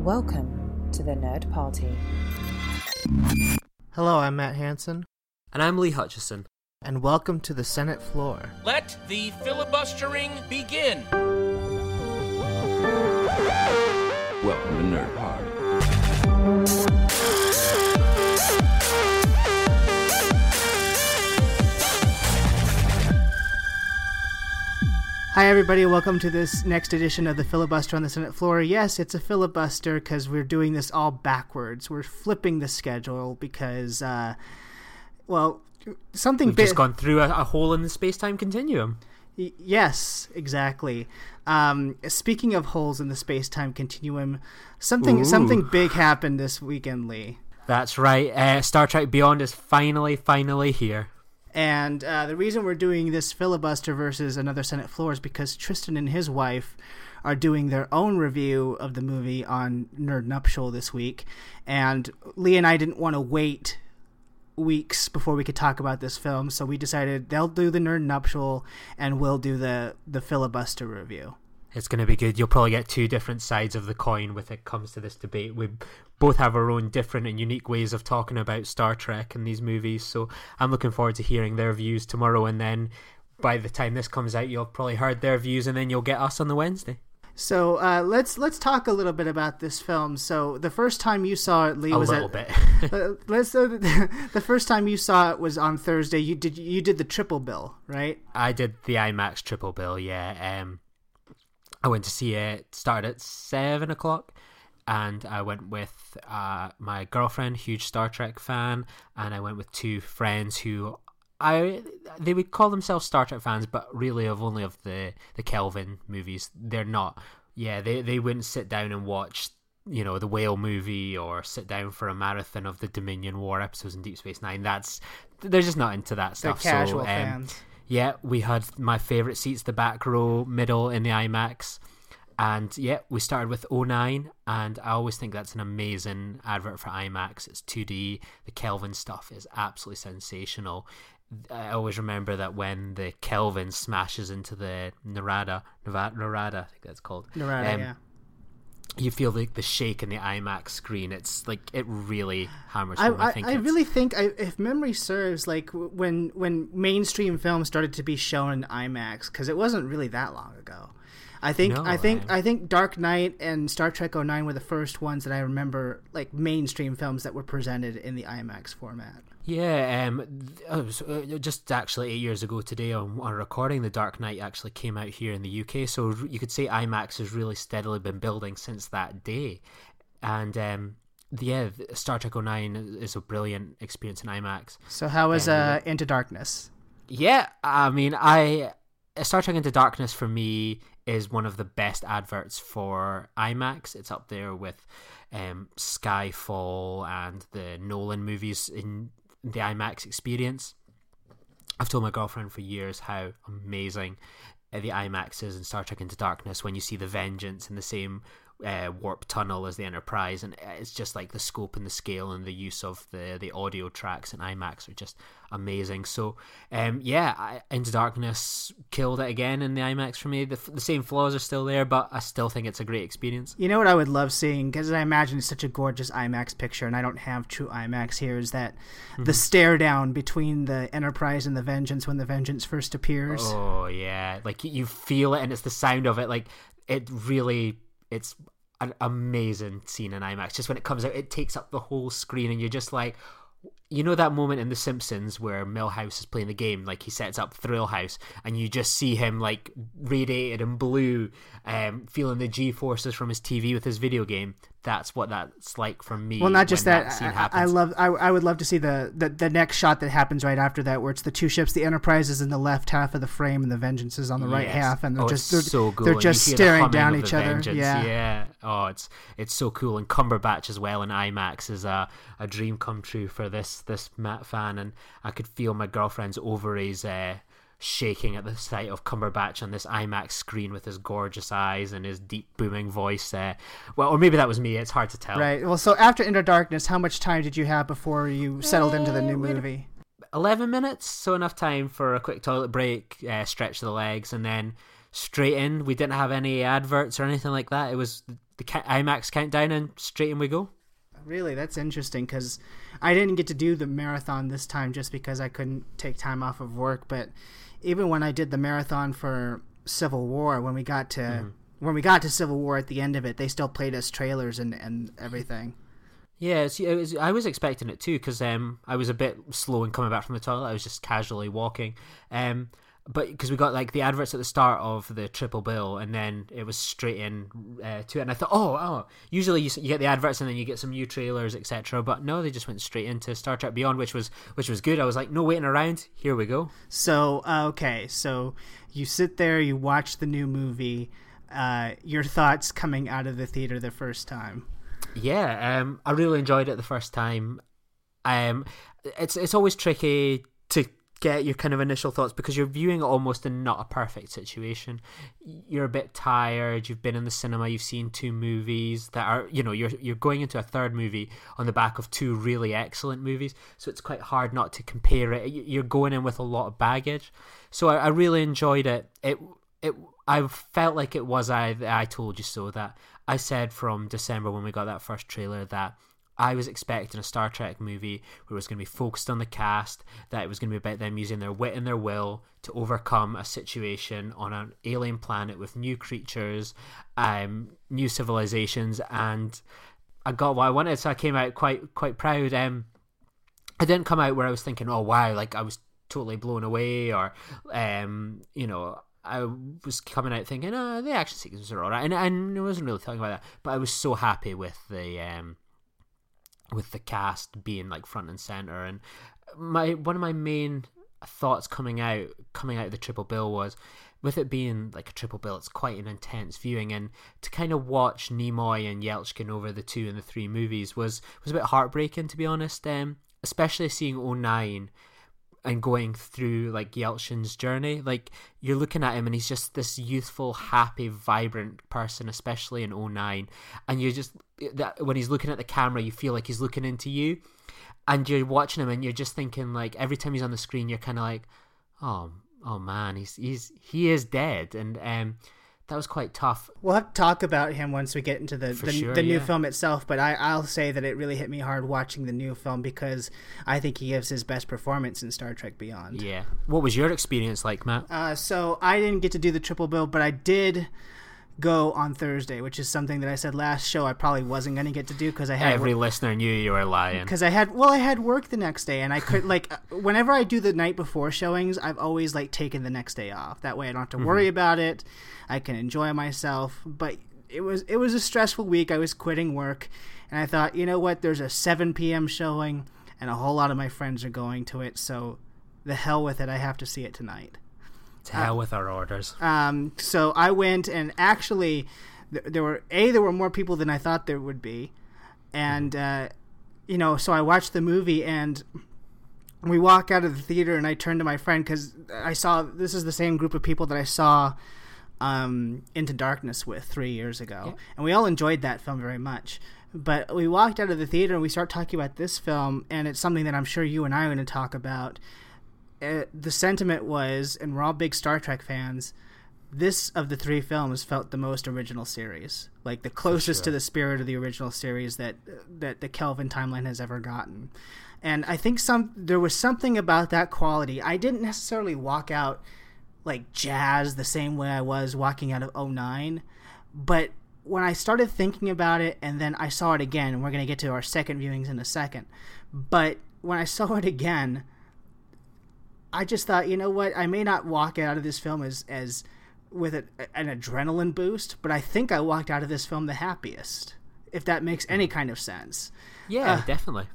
Welcome to the Nerd Party. Hello, I'm Matt Hansen. And I'm Lee Hutchison. And welcome to the Senate floor. Let the filibustering begin. Welcome to Nerd Party. Hi everybody, welcome to this next edition of the Filibuster on the Senate floor. Yes, it's a filibuster because we're doing this all backwards. We're flipping the schedule because, something We've just gone through a hole in the space-time continuum. Yes, exactly. Speaking of holes in the space-time continuum, something big happened this weekend, Lee. That's right. Star Trek Beyond is finally here. And the reason we're doing this filibuster versus another Senate floor is because Tristan and his wife are doing their own review of the movie on Nerd Nuptial this week. And Lee and I didn't want to wait weeks before we could talk about this film, so we decided they'll do the Nerd Nuptial and we'll do the filibuster review. It's going to be good. You'll probably get two different sides of the coin when it comes to this debate. We both have our own different and unique ways of talking about Star Trek and these movies, so I'm looking forward to hearing their views tomorrow, and then by the time this comes out, you'll probably heard their views, and then you'll get us on the Wednesday. So let's talk a little bit about this film. So the first time you saw it, Lee, the first time you saw it was on Thursday. You did the triple bill, right? I did the IMAX triple bill, yeah. I went to see it, started at 7 o'clock, and I went with my girlfriend, huge Star Trek fan, and I went with two friends who they would call themselves Star Trek fans, but really only of the Kelvin movies. They're not. Yeah, they wouldn't sit down and watch, the Whale movie or sit down for a marathon of the Dominion War episodes in Deep Space Nine. They're just not into that stuff. They're casual fans. Yeah, we had my favourite seats, the back row, middle in the IMAX. And yeah, we started with 09, and I always think that's an amazing advert for IMAX. It's 2D. The Kelvin stuff is absolutely sensational. I always remember that when the Kelvin smashes into the Narada, I think that's called. Narada, yeah. You feel the shake in the IMAX screen. It's like it really hammers home. I really think, if memory serves, like when mainstream films started to be shown in IMAX, because it wasn't really that long ago. I think Dark Knight and Star Trek 09 were the first ones that I remember, like mainstream films that were presented in the IMAX format. Yeah, just actually 8 years ago today on recording, The Dark Knight actually came out here in the UK, so you could say IMAX has really steadily been building since that day. And Star Trek 09 is a brilliant experience in IMAX. So how was Into Darkness? Yeah, I mean, Star Trek Into Darkness for me is one of the best adverts for IMAX. It's up there with Skyfall and the Nolan movies in the IMAX experience. I've told my girlfriend for years how amazing the IMAX is in Star Trek Into Darkness when you see the Vengeance in the same warp tunnel as the Enterprise, and it's just like the scope and the scale and the use of the audio tracks in IMAX are just amazing. So Into Darkness killed it again in the IMAX for me. The same flaws are still there, but I still think it's a great experience. You know what I would love seeing, because I imagine it's such a gorgeous IMAX picture, and I don't have true IMAX here, is that the stare down between the Enterprise and the Vengeance when the Vengeance first appears. Oh yeah, like you feel it, and it's the sound of it. Like it's an amazing scene in IMAX. Just when it comes out, it takes up the whole screen, and you're just like, that moment in The Simpsons where Milhouse is playing the game, like he sets up Thrill House, and you just see him like radiated and blue, feeling the G-forces from his TV with his video game. That's what that's like for me. Well, not just that. Scene I would love to see the next shot that happens right after that, where it's the two ships. The Enterprise is in the left half of the frame, and the Vengeance is on the right half, and they're just staring down each other. Yeah. Oh, it's so cool. And Cumberbatch as well in IMAX is a dream come true for this Matt fan, and I could feel my girlfriend's ovaries shaking at the sight of Cumberbatch on this IMAX screen with his gorgeous eyes and his deep booming voice. Or maybe that was me. It's hard to tell. Right. Well, so after Into Darkness, how much time did you have before you settled into the new movie? 11 minutes, so enough time for a quick toilet break, stretch the legs, and then straight in. We didn't have any adverts or anything like that. It was IMAX countdown, and straight in we go. Really, that's interesting because I didn't get to do the marathon this time just because I couldn't take time off of work. But even when I did the marathon for Civil War, when we got to Civil War at the end of it, they still played us trailers and everything. Yeah, I was expecting it too because I was a bit slow in coming back from the toilet. I was just casually walking. But because we got like the adverts at the start of the triple bill, and then it was straight in to it, and I thought, oh, usually you get the adverts and then you get some new trailers, etc. But no, they just went straight into Star Trek Beyond, which was good. I was like, no waiting around. Here we go. So okay, so you sit there, you watch the new movie. Your thoughts coming out of the theater the first time? Yeah, I really enjoyed it the first time. It's always tricky to get your kind of initial thoughts because you're viewing it almost in not a perfect situation. You're a bit tired, you've been in the cinema, you've seen two movies that are, you're going into a third movie on the back of two really excellent movies, so it's quite hard not to compare it. You're going in with a lot of baggage. So I really enjoyed it. I felt like it was I Told You So, that I said from December when we got that first trailer that I was expecting a Star Trek movie where it was going to be focused on the cast, that it was going to be about them using their wit and their will to overcome a situation on an alien planet with new creatures, new civilizations, and I got what I wanted, so I came out quite proud. I didn't come out where I was thinking, oh wow, like I was totally blown away, or I was coming out thinking, the action sequences are alright, and I wasn't really thinking about that, but I was so happy with the cast being like front and center. And one of my main thoughts coming out of the triple bill was, with it being like a triple bill, it's quite an intense viewing, and to kind of watch Nimoy and Yelchin over the 2 and the 3 movies was a bit heartbreaking, to be honest, especially seeing 09 and going through like Yelchin's journey. Like, you're looking at him and he's just this youthful, happy, vibrant person, especially in 09, and you just, when he's looking at the camera, you feel like he's looking into you, and you're watching him and you're just thinking, like, every time he's on the screen you're kind of like, oh man, he is dead. And that was quite tough. We'll have to talk about him once we get into the new film itself, but I'll say that it really hit me hard watching the new film because I think he gives his best performance in Star Trek Beyond. Yeah. What was your experience like, Matt? So I didn't get to do the triple bill, but I did go on Thursday, which is something that I said last show I probably wasn't going to get to do because I had listener knew you were lying. Because I had work the next day, and I could, like, whenever I do the night before showings, I've always like taken the next day off. That way I don't have to worry about it. I can enjoy myself. But it was a stressful week. I was quitting work, and I thought, you know what? There's a 7 p.m. showing, and a whole lot of my friends are going to it, so the hell with it. I have to see it tonight. To hell with our orders. So I went, and actually, there were more people than I thought there would be, and so I watched the movie, and we walk out of the theater, and I turned to my friend because I saw this is the same group of people that I saw Into Darkness with 3 years ago, and we all enjoyed that film very much. But we walked out of the theater and we start talking about this film, and it's something that I'm sure you and I are going to talk about. The sentiment was, and we're all big Star Trek fans, this of the 3 films felt the most original series, like the closest to the spirit of the original series that the Kelvin timeline has ever gotten. And I think there was something about that quality. I didn't necessarily walk out like jazzed the same way I was walking out of 09, but when I started thinking about it, and then I saw it again, and we're going to get to our second viewings in a second, but when I saw it again, I just thought, you know what, I may not walk out of this film as with an adrenaline boost, but I think I walked out of this film the happiest, if that makes any kind of sense. Yeah, definitely.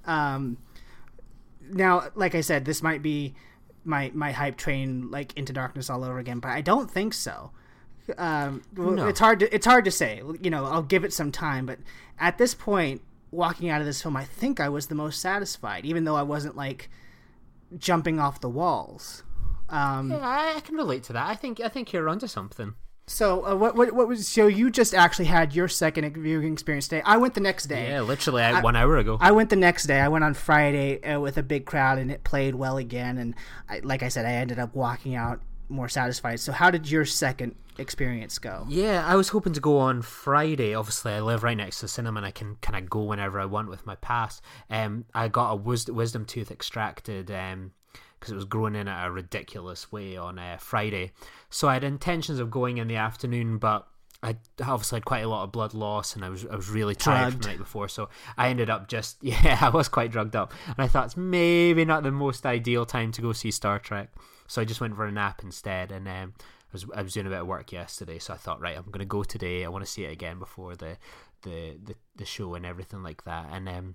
Now, like I said, this might be my hype train, like Into Darkness all over again, but I don't think so. No. It's hard to say. I'll give it some time, but at this point, walking out of this film, I think I was the most satisfied, even though I wasn't like jumping off the walls. I can relate to that. I think you're onto something. So what was, so you just actually had your second viewing experience today. I went the next day. Yeah, literally 1 hour ago. I went the next day. I went on Friday with a big crowd, and it played well again, and like I said, I ended up walking out more satisfied. So how did your second experience go? Yeah, I was hoping to go on Friday. Obviously, I live right next to the cinema and I can kind of go whenever I want with my pass. I got a wisdom tooth extracted because it was growing in at a ridiculous way on Friday. So I had intentions of going in the afternoon, but I obviously had quite a lot of blood loss and I was really tired from the night before, so I ended up I was quite drugged up, and I thought it's maybe not the most ideal time to go see Star Trek, so I just went for a nap instead. And I was doing a bit of work yesterday, so I thought, right, I'm going to go today. I want to see it again before the show and everything like that. And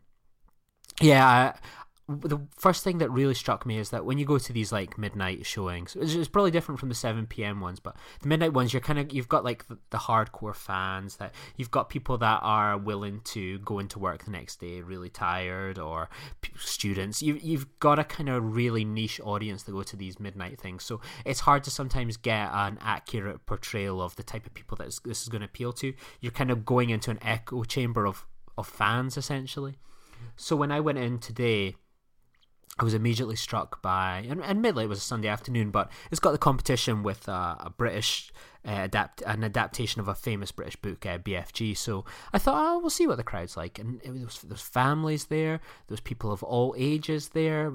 the first thing that really struck me is that when you go to these like midnight showings, it's probably different from the 7 p.m. ones, but the midnight ones, you've got like the hardcore fans, that you've got people that are willing to go into work the next day really tired, or students. You've got a kind of really niche audience that go to these midnight things, so it's hard to sometimes get an accurate portrayal of the type of people that this is going to appeal to. You're kind of going into an echo chamber of fans essentially. So when I went in today, I was immediately struck by, and admittedly it was a Sunday afternoon, but it's got the competition with a British an adaptation of a famous British book, BFG. So I thought, we'll see what the crowd's like. And there was families there, there was people of all ages there,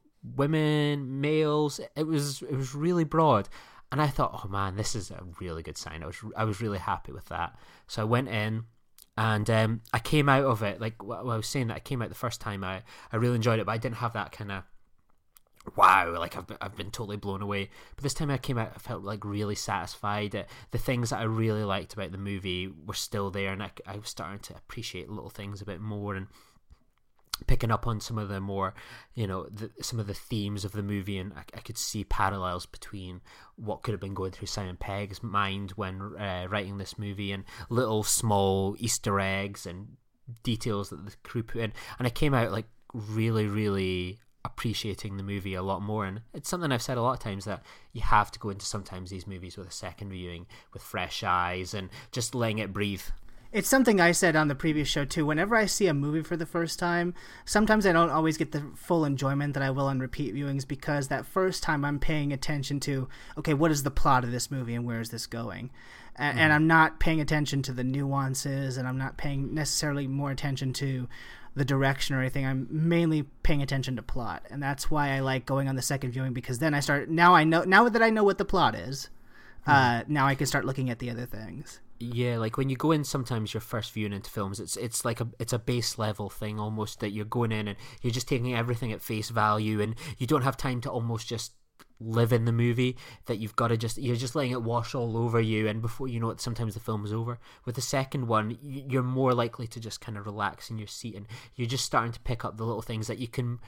women, males. It was really broad, and I thought, oh man, this is a really good sign. I was really happy with that. So I went in. And I came out of it, like I was saying, that I came out the first time, I really enjoyed it, but I didn't have that kind of wow, like I've been totally blown away. But this time I came out, I felt like really satisfied. The things that I really liked about the movie were still there, and I was starting to appreciate little things a bit more, and picking up on some of the more, some of the themes of the movie, and I could see parallels between what could have been going through Simon Pegg's mind when writing this movie, and little small Easter eggs and details that the crew put in. And I came out like really, really appreciating the movie a lot more. And it's something I've said a lot of times, that you have to go into sometimes these movies with a second viewing with fresh eyes and just letting it breathe. It's something I said on the previous show too. Whenever I see a movie for the first time, sometimes I don't always get the full enjoyment that I will on repeat viewings, because that first time I'm paying attention to, okay, what is the plot of this movie and where is this going? And I'm not paying attention to the nuances, and I'm not paying necessarily more attention to the direction or anything. I'm mainly paying attention to plot. And that's why I like going on the second viewing, because then now that I know what the plot is, now I can start looking at the other things. Yeah, like when you go in, sometimes your first viewing into films, it's like it's a base level thing almost, that you're going in and you're just taking everything at face value, and you don't have time to almost just live in the movie, that you're just letting it wash all over you, and before you know it, sometimes the film is over. With the second one, you're more likely to just kind of relax in your seat, and you're just starting to pick up the little things that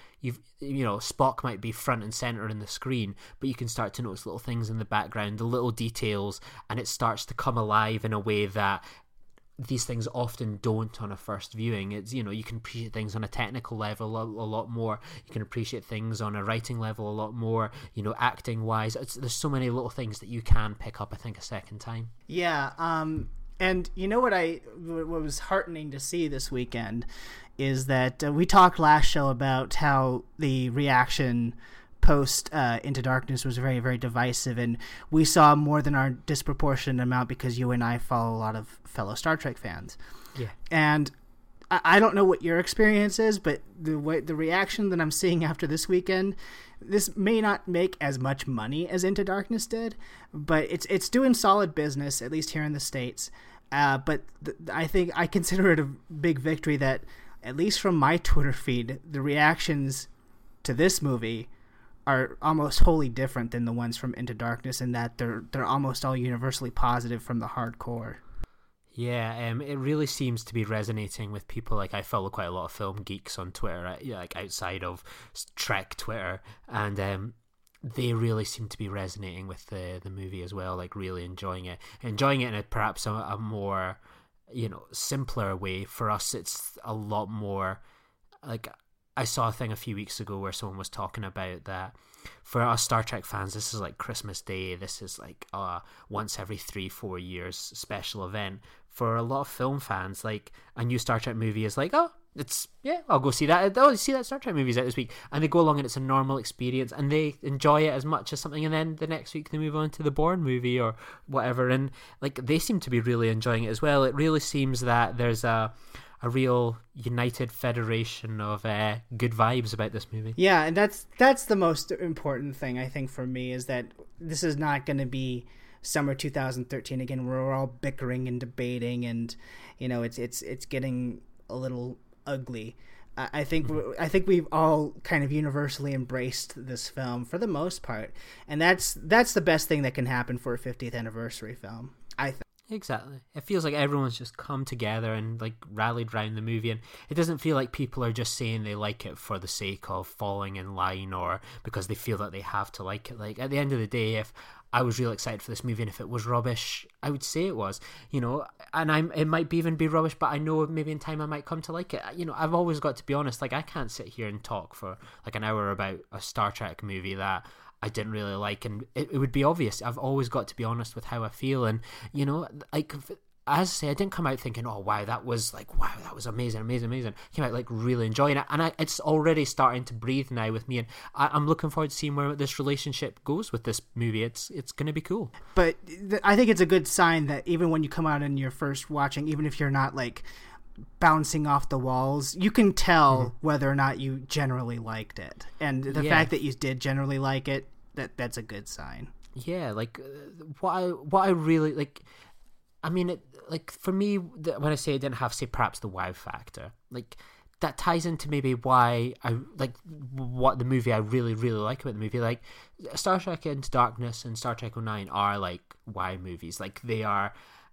Spock might be front and center in the screen, but you can start to notice little things in the background, the little details, and it starts to come alive in a way that these things often don't on a first viewing. It's, you can appreciate things on a technical level a lot more. You can appreciate things on a writing level a lot more, acting wise. There's so many little things that you can pick up, I think, a second time. Yeah. And what was heartening to see this weekend is that we talked last show about how the reaction post Into Darkness was very, very divisive, and we saw more than our disproportionate amount because you and I follow a lot of fellow Star Trek fans. Yeah. And I don't know what your experience is, but the reaction that I'm seeing after this weekend, this may not make as much money as Into Darkness did, but it's doing solid business, at least here in the States. But I think I consider it a big victory that, at least from my Twitter feed, the reactions to this movie are almost wholly different than the ones from Into Darkness, in that they're almost all universally positive from the hardcore. Yeah, it really seems to be resonating with people. Like, I follow quite a lot of film geeks on Twitter, like outside of Trek Twitter, and they really seem to be resonating with the movie as well, like really enjoying it in perhaps a more, simpler way. For us, it's a lot more like, I saw a thing a few weeks ago where someone was talking about that for us Star Trek fans, this is like Christmas Day. This is like once every 3-4 years special event. For a lot of film fans, like, a new Star Trek movie is like, oh, I'll go see that. I'll see that Star Trek movie's out this week, and they go along and it's a normal experience, and they enjoy it as much as something, and then the next week they move on to the Bourne movie or whatever, and like they seem to be really enjoying it as well. It really seems that there's a real united federation of good vibes about this movie. Yeah, and that's the most important thing I think for me, is that this is not going to be summer 2013 again, where we're all bickering and debating, and it's getting a little ugly. I think we've all kind of universally embraced this film for the most part, and that's the best thing that can happen for a 50th anniversary film, I think. Exactly. It feels like everyone's just come together and like rallied around the movie, and it doesn't feel like people are just saying they like it for the sake of falling in line or because they feel that they have to like it. Like, at the end of the day, if I was real excited for this movie and if it was rubbish, I would say it was, and it might even be rubbish, but I know maybe in time I might come to like it. I've always got to be honest. Like, I can't sit here and talk for like an hour about a Star Trek movie that I didn't really like, and it would be obvious. I've always got to be honest with how I feel, and like, as I say, I didn't come out thinking, oh wow, that was amazing. I came out like really enjoying it, and it's already starting to breathe now with me, and I'm looking forward to seeing where this relationship goes with this movie. It's going to be cool. But I think it's a good sign that even when you come out in your first watching, even if you're not like bouncing off the walls, you can tell whether or not you generally liked it, and the fact that you did generally like it, that's a good sign. Yeah, like what I really like. I mean, like for me, when I say it didn't have, say, perhaps the wow factor, like that ties into maybe why I like what the movie I really really like about the movie. Like Star Trek Into Darkness and Star Trek 09 are like wow movies. Like they are,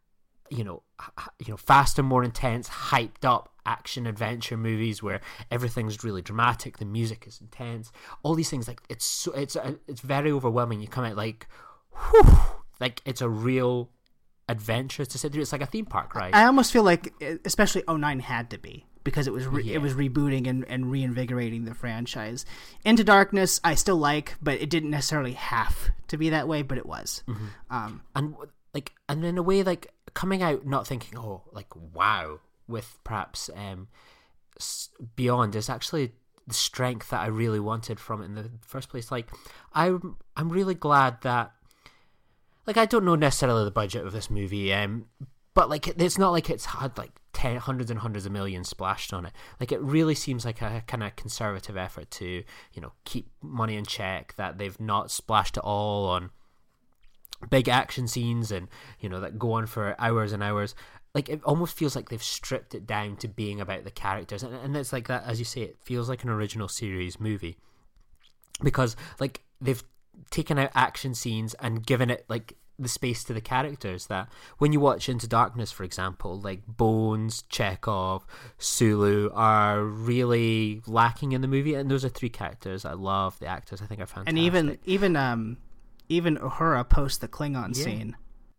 faster, more intense, hyped up action adventure movies where everything's really dramatic, the music is intense, all these things. Like it's very overwhelming. You come out like, whew, like it's a real adventure to sit through. It's like a theme park ride. I almost feel like, especially 09 had to be, because it was it was rebooting and reinvigorating the franchise. Into Darkness I still like, but it didn't necessarily have to be that way, but it was. And in a way, like coming out not thinking, oh, like wow, with perhaps Beyond is actually the strength that I really wanted from it in the first place. Like I'm really glad that, like, I don't know necessarily the budget of this movie, but like it's not like it's had like hundreds and hundreds of millions splashed on it. Like it really seems like a kind of conservative effort to keep money in check, that they've not splashed it all on big action scenes and that go on for hours and hours. Like it almost feels like they've stripped it down to being about the characters, and it's like that, as you say, it feels like an original series movie, because like they've taken out action scenes and given it like the space to the characters that when you watch Into Darkness, for example, like Bones, Chekhov, Sulu are really lacking in the movie, and those are three characters I love. The actors I think are fantastic. And even Uhura post the Klingon scene.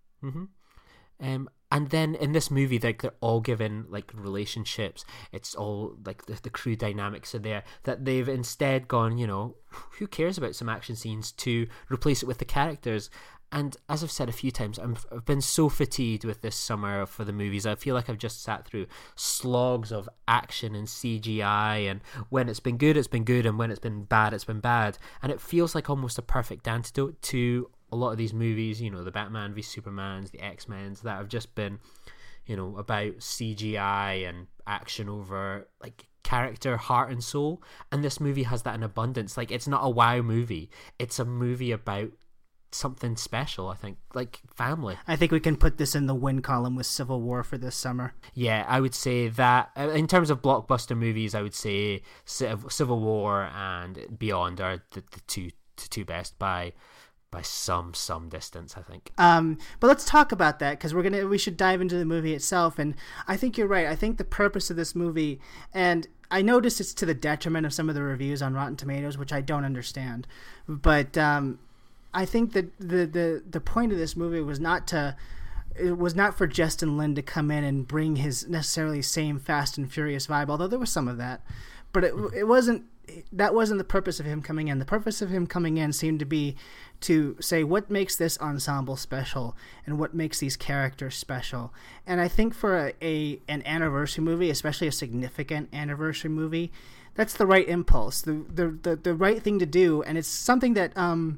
And then in this movie, like they're all given like relationships. It's all like the crew dynamics are there, that they've instead gone, who cares about some action scenes, to replace it with the characters. And as I've said a few times, I've been so fatigued with this summer for the movies. I feel like I've just sat through slogs of action and CGI, and when it's been good, and when it's been bad, it's been bad. And it feels like almost a perfect antidote to a lot of these movies, the Batman v Supermans, the X-Men's, that have just been, about CGI and action over like character, heart and soul. And this movie has that in abundance. Like it's not a wow movie. It's a movie about something special, I think, like family. I think we can put this in the win column with Civil War for this summer. Yeah, I would say that in terms of blockbuster movies, I would say Civil War and Beyond are the two best by some distance, I think. But let's talk about that, because we should dive into the movie itself. And I think you're right. I think the purpose of this movie, and I noticed it's to the detriment of some of the reviews on Rotten Tomatoes, which I don't understand, but I think that the point of this movie was not for Justin Lin to come in and bring his necessarily same Fast and Furious vibe, although there was some of that, but it wasn't that wasn't the purpose of him coming in. The purpose of him coming in seemed to be to say what makes this ensemble special and what makes these characters special. And I think for an anniversary movie, especially a significant anniversary movie, that's the right impulse, the right thing to do. And it's something that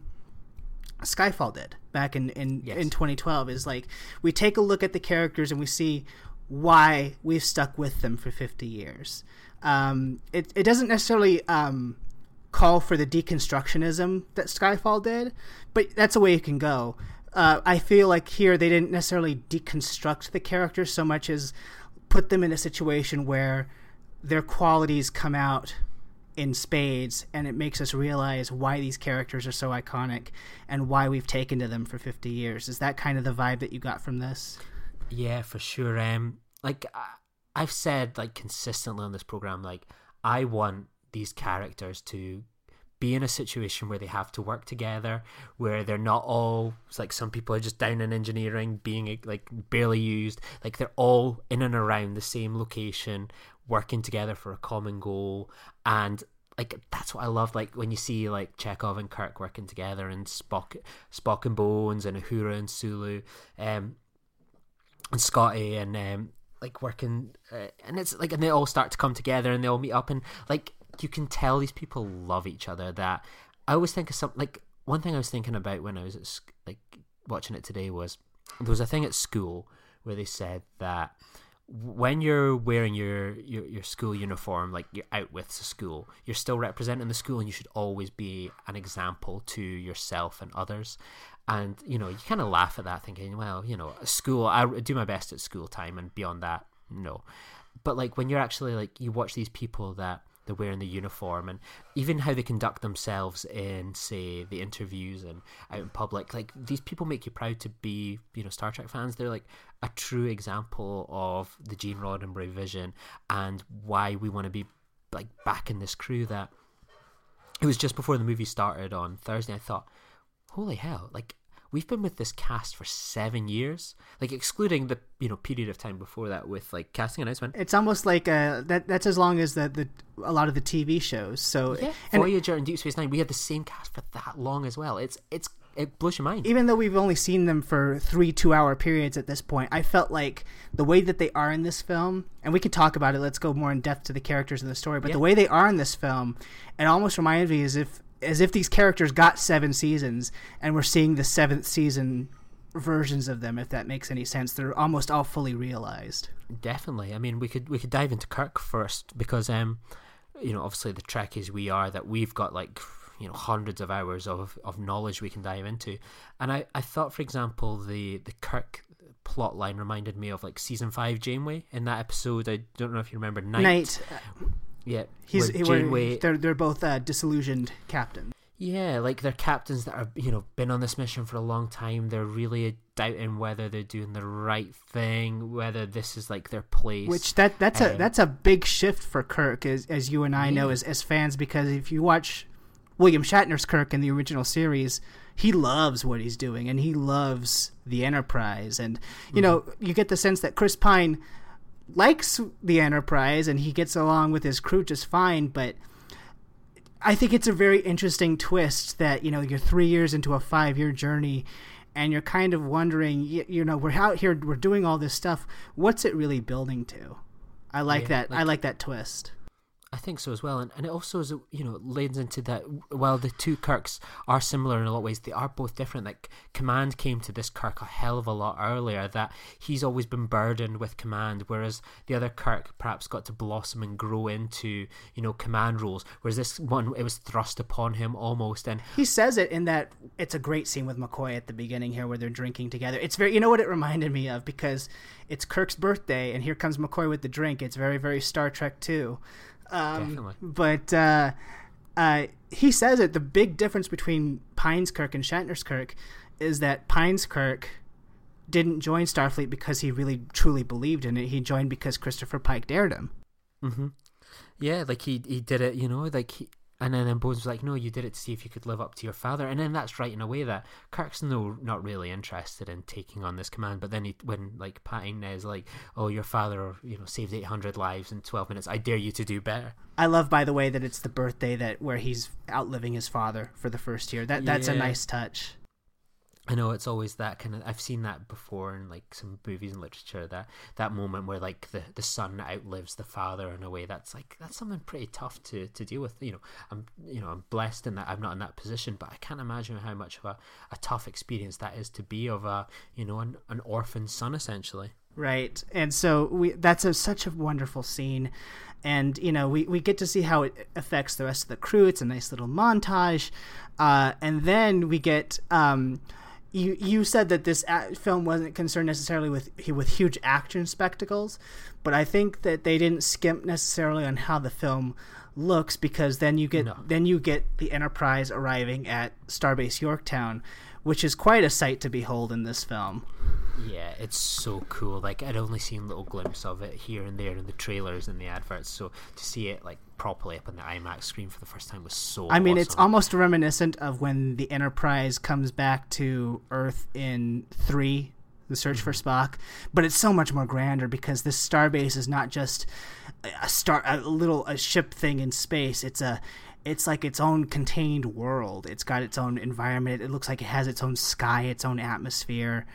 Skyfall did back in 2012, is like we take a look at the characters and we see why we've stuck with them for 50 years. It doesn't necessarily call for the deconstructionism that Skyfall did, but that's the way it can go. I feel like here they didn't necessarily deconstruct the characters so much as put them in a situation where their qualities come out in spades, and it makes us realize why these characters are so iconic and why we've taken to them for 50 years. Is that kind of the vibe that you got from this? Yeah, for sure. Like I've said, like consistently on this program, like I want these characters to be in a situation where they have to work together, where they're not all, it's like some people are just down in engineering, being like barely used. Like they're all in and around the same location, working together for a common goal. And like that's what I love, like when you see like Chekhov and Kirk working together, and Spock and Bones, and Uhura and Sulu, and Scotty, and like working, and it's like, and they all start to come together and they all meet up, and like you can tell these people love each other. That I always think of something, like one thing I was thinking about when I was like watching it today was there was a thing at school where they said that when you're wearing your school uniform, like you're out with the school, you're still representing the school, and you should always be an example to yourself and others. And, you know, you kind of laugh at that thinking, well, you know, school, I do my best at school time, and beyond that, no. But like when you're actually like, you watch these people that they're wearing the uniform, and even how they conduct themselves in, say, the interviews and out in public, like these people make you proud to be, you know, Star Trek fans. They're like a true example of the Gene Roddenberry vision and why we want to be like back in this crew. That it was just before the movie started on Thursday, I thought, holy hell, like we've been with this cast for 7 years, like excluding the, you know, period of time before that with like casting announcement. It's almost like that's as long as the a lot of the TV shows. So yeah, Voyager and Deep Space Nine, we had the same cast for that long as well. It blows your mind. Even though we've only seen them for 3 2-hour periods at this point, I felt like the way that they are in this film, and we can talk about it, let's go more in depth to the characters in the story, but the way they are in this film, it almost reminds me as if these characters got 7 seasons and we're seeing the 7th season versions of them, if that makes any sense. They're almost all fully realized. Definitely. I mean, we could dive into Kirk first, because you know, obviously the Trekkies we are, that we've got like, you know, hundreds of hours of knowledge we can dive into. And I thought, for example, the Kirk plot line reminded me of like season 5 Janeway in that episode. I don't know if you remember Night. Yeah, they're both disillusioned captains. Yeah, like they're captains that are, you know, been on this mission for a long time. They're really doubting whether they're doing the right thing, whether this is like their place. Which that's a big shift for Kirk, as you and I know as fans, because if you watch William Shatner's Kirk in the original series, he loves what he's doing and he loves the Enterprise, and you know, you get the sense that Chris Pine likes the Enterprise and he gets along with his crew just fine, but I think it's a very interesting twist that, you know, you're 3 years into a 5-year journey and you're kind of wondering, you know, we're out here, we're doing all this stuff, what's it really building to? I like that. I like that twist. I think so as well, and it also is, you know, leads into that while the two Kirks are similar in a lot of ways, they are both different. Like command came to this Kirk a hell of a lot earlier, that he's always been burdened with command, whereas the other Kirk perhaps got to blossom and grow into, you know, command roles, whereas this one, it was thrust upon him almost. And he says it in that, it's a great scene with McCoy at the beginning here where they're drinking together. It's very, you know what it reminded me of, because it's Kirk's birthday and here comes McCoy with the drink. It's very, very Star Trek too. But he says it, the big difference between Pine's Kirk and Shatner's Kirk is that Pine's Kirk didn't join Starfleet because he really truly believed in it. He joined because Christopher Pike dared him. Yeah, like he did it, you know, like And then Bones was like, no, you did it to see if you could live up to your father. And then that's right in a way that Kirk's not really interested in taking on this command. But then when like patting is like, oh, your father, saved 800 lives in 12 minutes. I dare you to do better. I love, by the way, that it's the birthday where he's outliving his father for the first year. That's a nice touch. I know it's always that kind of. I've seen that before in like some movies and literature. That moment where like the son outlives the father in a way that's something pretty tough to deal with. I'm blessed in that I'm not in that position, but I can't imagine how much of a tough experience that is to be of an orphan son essentially. Right, and so that's such a wonderful scene, and we get to see how it affects the rest of the crew. It's a nice little montage, and then we get. You said that this film wasn't concerned necessarily with huge action spectacles, but I think that they didn't skimp necessarily on how the film looks, because then you get the Enterprise arriving at Starbase Yorktown, which is quite a sight to behold in this film. Yeah, it's so cool. Like, I'd only seen little glimpses of it here and there in the trailers and the adverts, so to see it like properly up on the IMAX screen for the first time was so awesome. It's almost reminiscent of when the Enterprise comes back to Earth in 3, The Search for Spock, but it's so much more grander because this starbase is not just a ship thing in space. It's like its own contained world. It's got its own environment. It looks like it has its own sky, its own atmosphere.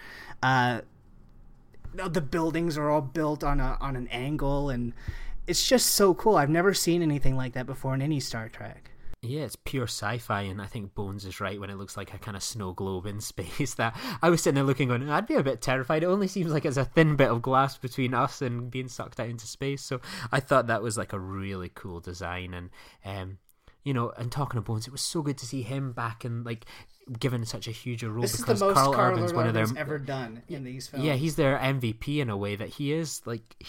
The buildings are all built on an angle, and it's just so cool. I've never seen anything like that before in any Star Trek. Yeah, it's pure sci-fi, and I think Bones is right when it looks like a kind of snow globe in space. That I was sitting there looking going, I'd be a bit terrified. It only seems like it's a thin bit of glass between us and being sucked out into space. So I thought that was like a really cool design, and and talking of Bones, it was so good to see him back and like given such a huge role. This because is the most Carl Carl Urban's one of their ever done in these films. Yeah, he's their MVP in a way that he's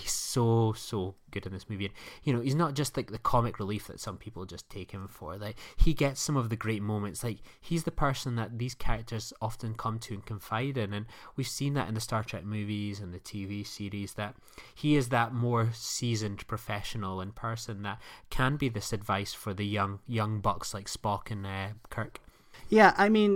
so good in this movie. And he's not just like the comic relief that some people just take him for. Like, he gets some of the great moments. Like, he's the person that these characters often come to and confide in, and we've seen that in the Star Trek movies and the TV series, that he is that more seasoned professional and person that can be this advice for the young bucks like Spock and Kirk. Yeah,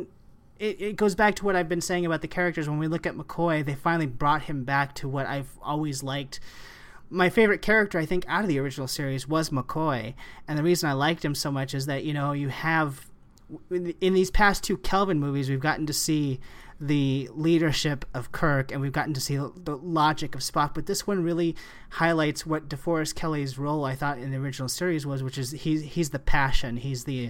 it goes back to what I've been saying about the characters. When we look at McCoy, they finally brought him back to what I've always liked. My favorite character, I think, out of the original series was McCoy, and the reason I liked him so much is that, you have, in these past 2 Kelvin movies, we've gotten to see the leadership of Kirk, and we've gotten to see the logic of Spock, but this one really highlights what DeForest Kelley's role, I thought, in the original series was, which is he's the passion, he's the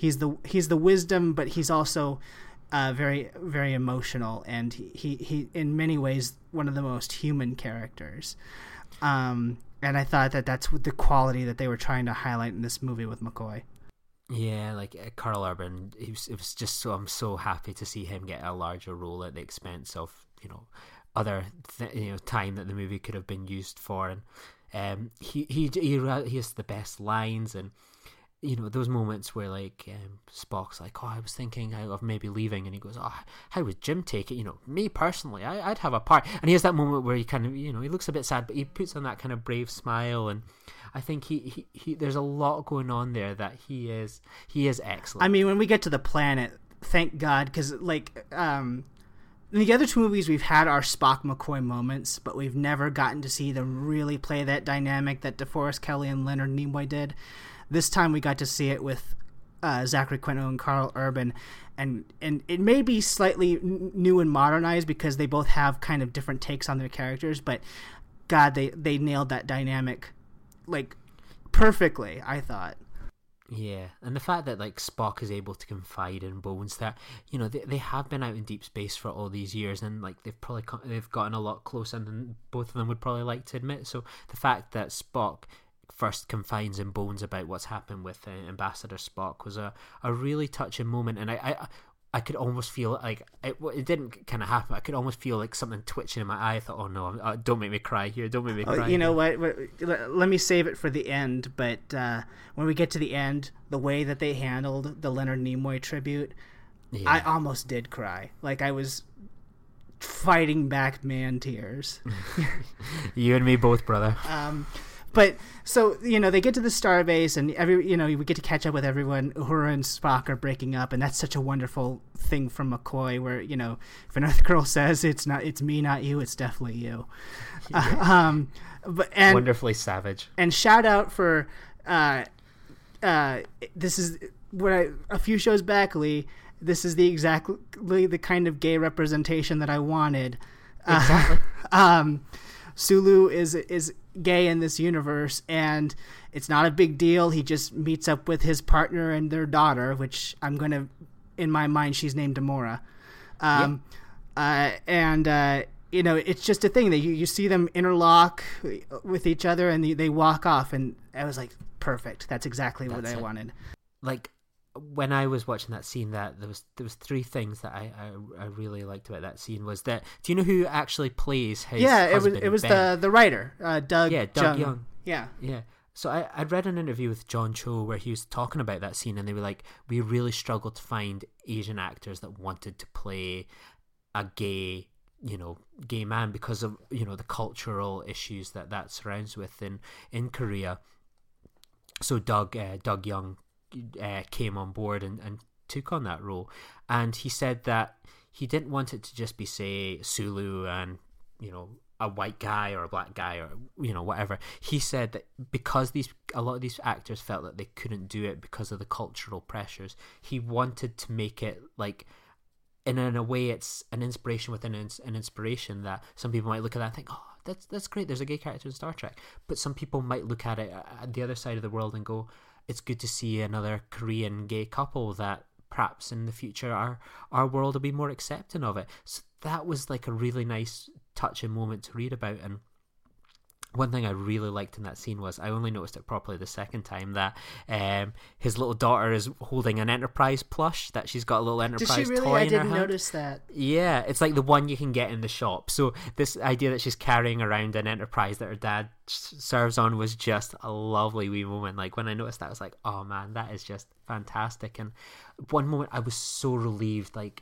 wisdom, but he's also very, very emotional, and he in many ways one of the most human characters. And I thought that that's the quality that they were trying to highlight in this movie with McCoy. Yeah, like Carl Urban, it was just so, I'm so happy to see him get a larger role at the expense of other time that the movie could have been used for, and he has the best lines, and those moments where like Spock's like, I was thinking of maybe leaving, and he goes, how would Jim take it? Me personally, I'd have a part. And he has that moment where he kind of he looks a bit sad, but he puts on that kind of brave smile, and I think he there's a lot going on there that he is excellent. When we get to the planet, thank God, because like in the other 2 movies we've had our Spock McCoy moments, but we've never gotten to see them really play that dynamic that DeForest Kelley and Leonard Nimoy did. This time we got to see it with Zachary Quinto and Carl Urban, and it may be slightly new and modernized because they both have kind of different takes on their characters, but God, they nailed that dynamic like perfectly, I thought. Yeah, and the fact that like Spock is able to confide in Bones, that they have been out in deep space for all these years, and like they've gotten a lot closer than both of them would probably like to admit. So the fact that Spock first confides in Bones about what's happened with Ambassador Spock was a really touching moment, and I could almost feel like it didn't kind of happen. I could almost feel like something twitching in my eye. I thought, oh no, don't make me cry here. Don't make me cry. You know what? Let me save it for the end. But when we get to the end, the way that they handled the Leonard Nimoy tribute, yeah. I almost did cry. Like I was fighting back man tears. You and me both, brother. But so they get to the starbase, and we get to catch up with everyone. Uhura and Spock are breaking up, and that's such a wonderful thing from McCoy, where if an Earth girl says it's me, not you, it's definitely you. Yeah. And wonderfully savage. And shout out for this is what a few shows back, Lee. This is exactly the kind of gay representation that I wanted. Exactly. Sulu is gay in this universe, and it's not a big deal. He just meets up with his partner and their daughter, which in my mind, she's named Amora. It's just a thing that you see them interlock with each other, and they walk off, and I was like, perfect. That's exactly what I wanted. Like, when I was watching that scene, that there was three things that I really liked about that scene. Was that, do you know who actually plays his husband, it was Ben? the writer, Doug Young. Yeah. So I'd read an interview with John Cho where he was talking about that scene, and they were like, we really struggled to find Asian actors that wanted to play a gay man because of the cultural issues that surrounds with in Korea. So Doug Young came on board and took on that role, and he said that he didn't want it to just be, say, Sulu and a white guy or a black guy or whatever. He said that because a lot of these actors felt that they couldn't do it because of the cultural pressures, he wanted to make it like, in a way, it's an inspiration within an inspiration, that some people might look at that and think, oh, that's great, there's a gay character in Star Trek. But some people might look at it at the other side of the world and go, it's good to see another Korean gay couple that perhaps in the future our world will be more accepting of it. So that was like a really nice touching moment to read about. And one thing I really liked in that scene was, I only noticed it properly the second time, that his little daughter is holding an Enterprise plush, that she's got a little Enterprise toy in her hand. Did she really? I didn't notice that. Yeah, it's like the one you can get in the shop. So this idea that she's carrying around an Enterprise that her dad serves on was just a lovely wee moment. Like, when I noticed that, I was like, oh man, that is just fantastic. And one moment I was so relieved, like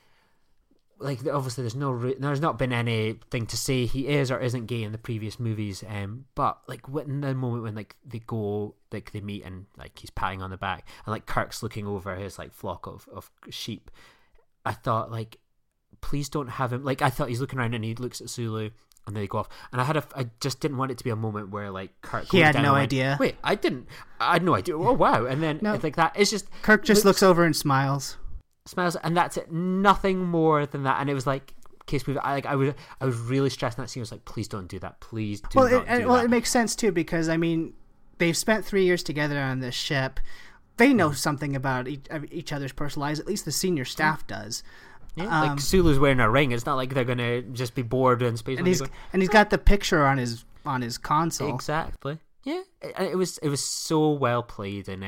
obviously there's not been anything to say he is or isn't gay in the previous movies, but like in the moment when like they meet and like he's patting on the back and like Kirk's looking over his like flock of sheep, I thought, like, please don't have him, like, I thought he's looking around and he looks at Sulu and then they go off, and I just didn't want it to be a moment where like Kirk he had no idea. Wait, I had no idea. Oh wow. And then it's like that, it's just Kirk just looks over and smiles, and that's it, nothing more than that. And it was like, case I was really stressed in that scene. I was like, please don't do that, please do not do that. Well, it makes sense too, because I mean, they've spent 3 years together on this ship. They know something about each other's personal lives. At least the senior staff does. Yeah, like Sulu's wearing a ring. It's not like they're gonna just be bored in space. And he's got the picture on his console. Exactly. Yeah, it was so well played, and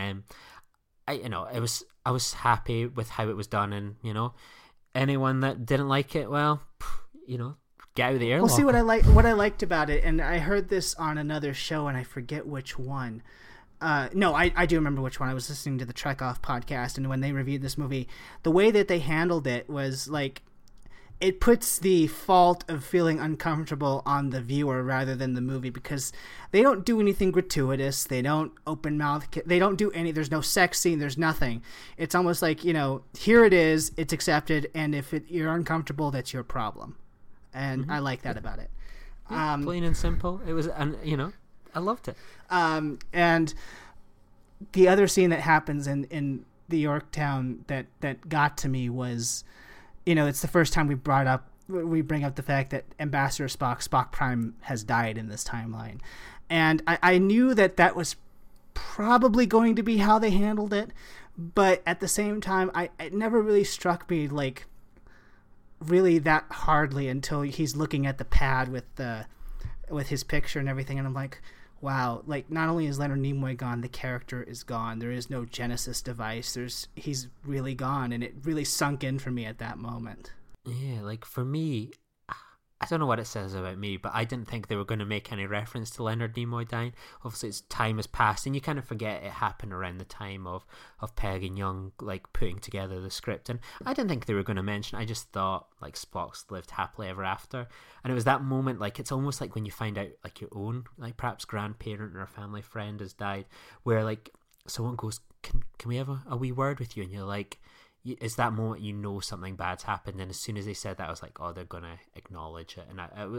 I was happy with how it was done, and anyone that didn't like it, well, get out of the airlock. Well, see what I liked about it, and I heard this on another show, and I forget which one. No, I do remember which one. I was listening to the Trek Off podcast, and when they reviewed this movie, the way that they handled it was like, it puts the fault of feeling uncomfortable on the viewer rather than the movie, because they don't do anything gratuitous. They don't open mouth. They don't do any. There's no sex scene. There's nothing. It's almost like, here it is. It's accepted, and if you're uncomfortable, that's your problem. And I like that about it. Yeah, plain and simple. It was, and I loved it. And the other scene that happens in the Yorktown that got to me was, it's the first time we bring up the fact that Ambassador Spock Prime has died in this timeline. And I knew that was probably going to be how they handled it, but at the same time, it never really struck me like really that hardly until he's looking at the pad with his picture and everything, and I'm like, wow, like, not only is Leonard Nimoy gone, the character is gone. There is no Genesis device. He's really gone, and it really sunk in for me at that moment. Yeah, like, for me, I don't know what it says about me, but I didn't think they were going to make any reference to Leonard Nimoy dying. Obviously, it's time has passed, and you kind of forget it happened around the time of Pegg and Young like putting together the script. And I didn't think they were going to mention. I just thought like Spock's lived happily ever after, and it was that moment. Like it's almost like when you find out like your own like perhaps grandparent or a family friend has died, where like someone goes, "Can we have a wee word with you?" And you're like. It's that moment you know something bad's happened, and as soon as they said that, I was like, "Oh, they're gonna acknowledge it." And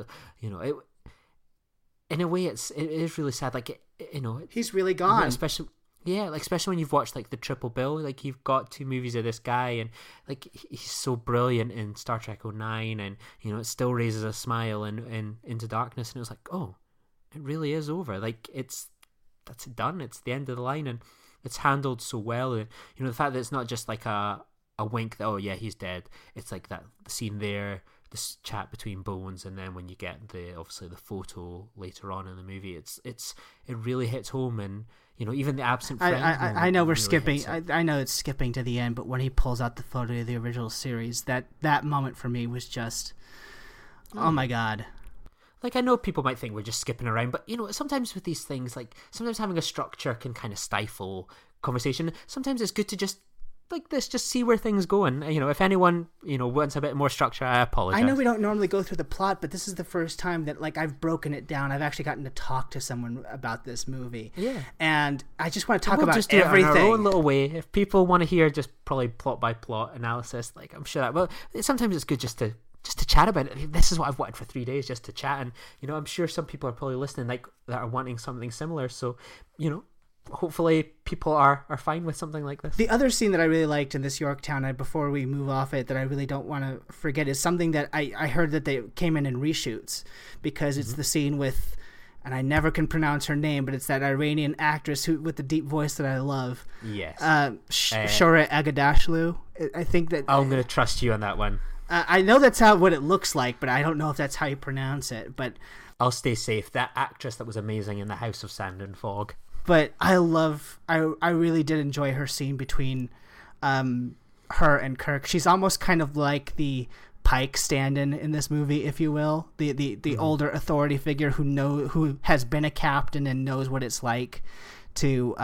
it in a way, it is really sad. Like, he's really gone. Especially when you've watched like the Triple Bill. Like, you've got 2 movies of this guy, and like he's so brilliant in Star Trek 09, and it still raises a smile in Into Darkness, and it was like, oh, it really is over. Like that's done. It's the end of the line, and it's handled so well. And the fact that it's not just like a wink that, oh yeah, he's dead. It's like that scene there, this chat between Bones, and then when you get obviously the photo later on in the movie, it really hits home. And even the absent friend. I know we're really skipping. I know it's skipping to the end, but when he pulls out the photo of the original series, that moment for me was just, oh my god. Like, I know people might think we're just skipping around, but, sometimes with these things, like, sometimes having a structure can kind of stifle conversation. Sometimes it's good to just, like this, just see where things go. And, if anyone, wants a bit more structure, I apologize. I know we don't normally go through the plot, but this is the first time that, like, I've broken it down. I've actually gotten to talk to someone about this movie. Yeah. And I just want to talk we'll about just do everything. It in our own little way. If people want to hear just probably plot by plot analysis, like, I'm sure that, well, sometimes it's good just to chat about it. This is what I've wanted for 3 days, just to chat. And I'm sure some people are probably listening like that are wanting something similar. So hopefully people are fine with something like this. The other scene that I really liked in this Yorktown, before we move off it, that I really don't want to forget, is something that I heard that they came in reshoots, because it's the scene with, and I never can pronounce her name, but it's that Iranian actress with the deep voice that I love. Yes. Shohreh Aghdashloo. I think that I'm going to trust you on that one. I know that's what it looks like, but I don't know if that's how you pronounce it. But I'll stay safe. That actress that was amazing in The House of Sand and Fog. But I really did enjoy her scene between her and Kirk. She's almost kind of like the Pike stand-in in this movie, if you will. The older authority figure who has been a captain and knows what it's like to,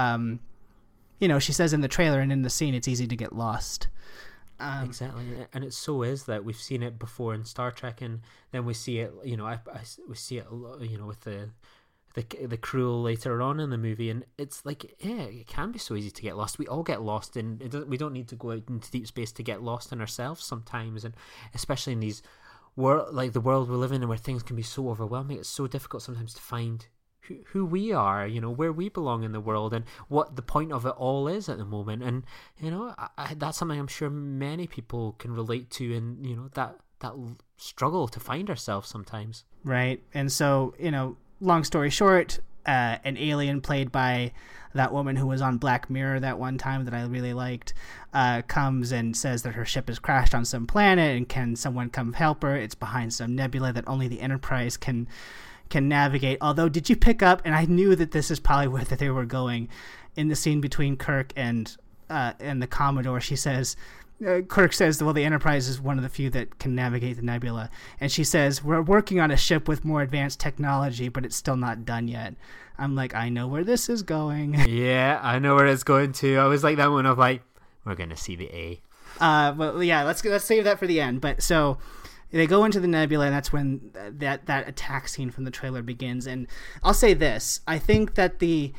she says in the trailer and in the scene, it's easy to get lost. Exactly, and it so is that we've seen it before in Star Trek, and then we see it. We see it. With the crew later on in the movie, and it's like, yeah, it can be so easy to get lost. We all get lost, and we don't need to go out into deep space to get lost in ourselves sometimes, and especially in these like the world we live in, and where things can be so overwhelming. It's so difficult sometimes to find who we are, where we belong in the world, and what the point of it all is at the moment. And that's something I'm sure many people can relate to, and that struggle to find ourselves sometimes. Right. And so, long story short, an alien played by that woman who was on Black Mirror that one time that I really liked, comes and says that her ship has crashed on some planet, and can someone come help her? It's behind some nebula that only the Enterprise can navigate. Although, did you pick up, and I knew that this is probably where they were going, in the scene between Kirk and the Commodore, she says, Kirk says, well, the Enterprise is one of the few that can navigate the nebula. And she says, we're working on a ship with more advanced technology, but it's still not done yet. I'm like, I know where this is going. Yeah, I know where it's going to. I was like that one of like, we're going to see the A. Well, yeah, let's save that for the end. But so they go into the nebula, and that's when that attack scene from the trailer begins. And I'll say this. I think that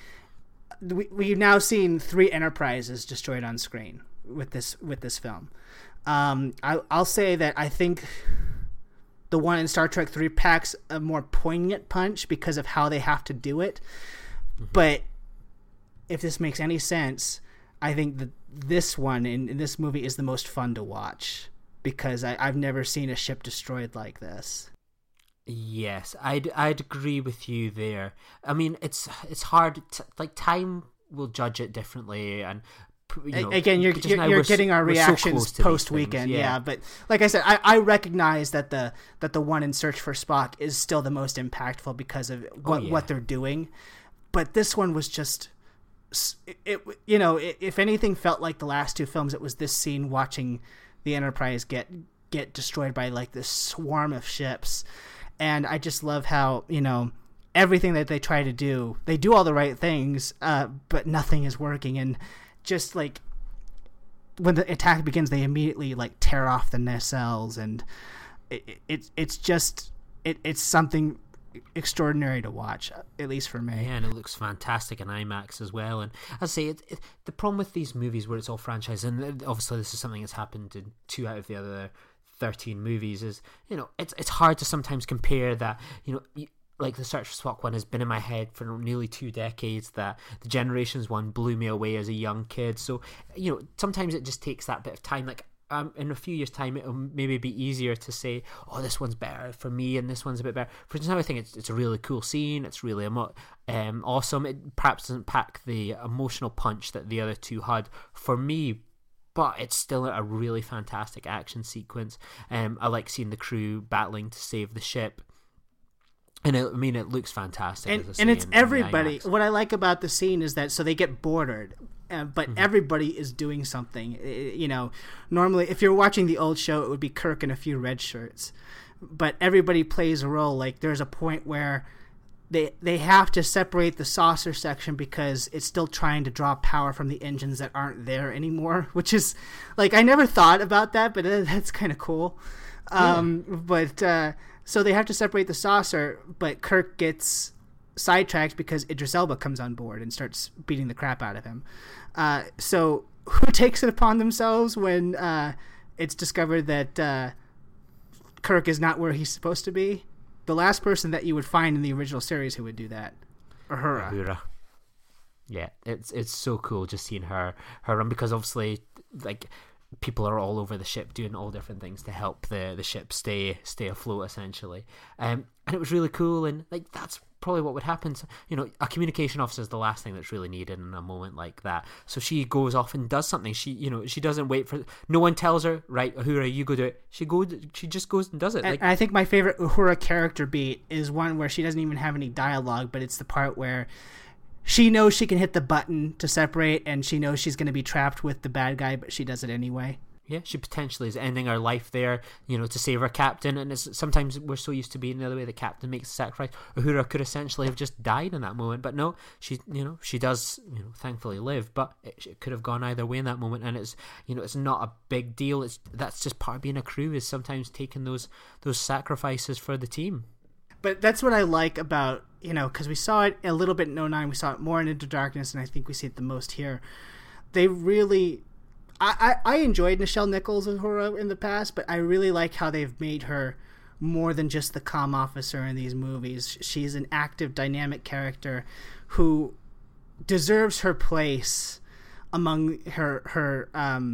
we've now seen 3 Enterprises destroyed on screen with this film. I'll say that I think the one in Star Trek 3 packs a more poignant punch because of how they have to do it. Mm-hmm. But if this makes any sense, I think that this one in this movie is the most fun to watch, because I've never seen a ship destroyed like this. Yes, I'd agree with you there. I mean, it's hard. Like, time will judge it differently, and again, you're getting our reactions post weekend, yeah. But like I said, I recognize that the one in Search for Spock is still the most impactful because of what they're doing. But this one was just, if anything felt like the last 2 films, it was this scene watching the Enterprise get get destroyed by like this swarm of ships. And I just love how, you know, everything that they try to do, they do all the right things, but nothing is working. And just like when the attack begins, they immediately like tear off the nacelles, and it's something extraordinary to watch, at least for me. Yeah, and it looks fantastic in IMAX as well. And I say the problem with these movies where it's all franchise, and obviously this is something that's happened in 2 out of the other 13 movies, is, you know, it's hard to sometimes compare that, you know, like the Search for Spock one has been in my head for nearly 2 decades, that the Generations one blew me away as a young kid. So, you know, sometimes it just takes that bit of time. Like, in a few years' time, it'll maybe be easier to say, oh, this one's better for me and this one's a bit better. For instance, I think it's a really cool scene. It's really awesome. It perhaps doesn't pack the emotional punch that the other 2 had for me, but it's still a really fantastic action sequence. I like seeing the crew battling to save the ship. And it looks fantastic. And it's everybody. What I like about the scene is that, so they get boarded, but everybody is doing something. You know, normally if you're watching the old show, it would be Kirk and a few red shirts, but everybody plays a role. Like there's a point where they have to separate the saucer section because it's still trying to draw power from the engines that aren't there anymore, which is like, I never thought about that, but that's kind of cool. So they have to separate the saucer, but Kirk gets sidetracked because Idris Elba comes on board and starts beating the crap out of him. So who takes it upon themselves when it's discovered that Kirk is not where he's supposed to be? The last person that you would find in the original series who would do that. Uhura. Yeah, it's so cool just seeing her run, because obviously, like, people are all over the ship doing all different things to help the ship stay afloat, essentially. And it was really cool, and like that's probably what would happen. So, you know, a communication officer is the last thing that's really needed in a moment like that. So she goes off and does something. She doesn't wait for, no one tells her, right, Uhura, you go do it. She just goes and does it. And I think my favorite Uhura character beat is one where she doesn't even have any dialogue, but it's the part where she knows she can hit the button to separate, and she knows she's going to be trapped with the bad guy, but she does it anyway. Yeah, she potentially is ending her life there, you know, to save her captain. And sometimes we're so used to being the other way, the captain makes a sacrifice. Uhura could essentially have just died in that moment, but no, she does, you know, thankfully live. But it could have gone either way in that moment, and it's, you know, it's not a big deal. That's just part of being a crew, is sometimes taking those sacrifices for the team. But that's what I like about, you know, because we saw it a little bit in 09, we saw it more in Into Darkness, and I think we see it the most here. They really, I enjoyed Nichelle Nichols' Uhura in the past, but I really like how they've made her more than just the comm officer in these movies. She's an active, dynamic character who deserves her place among her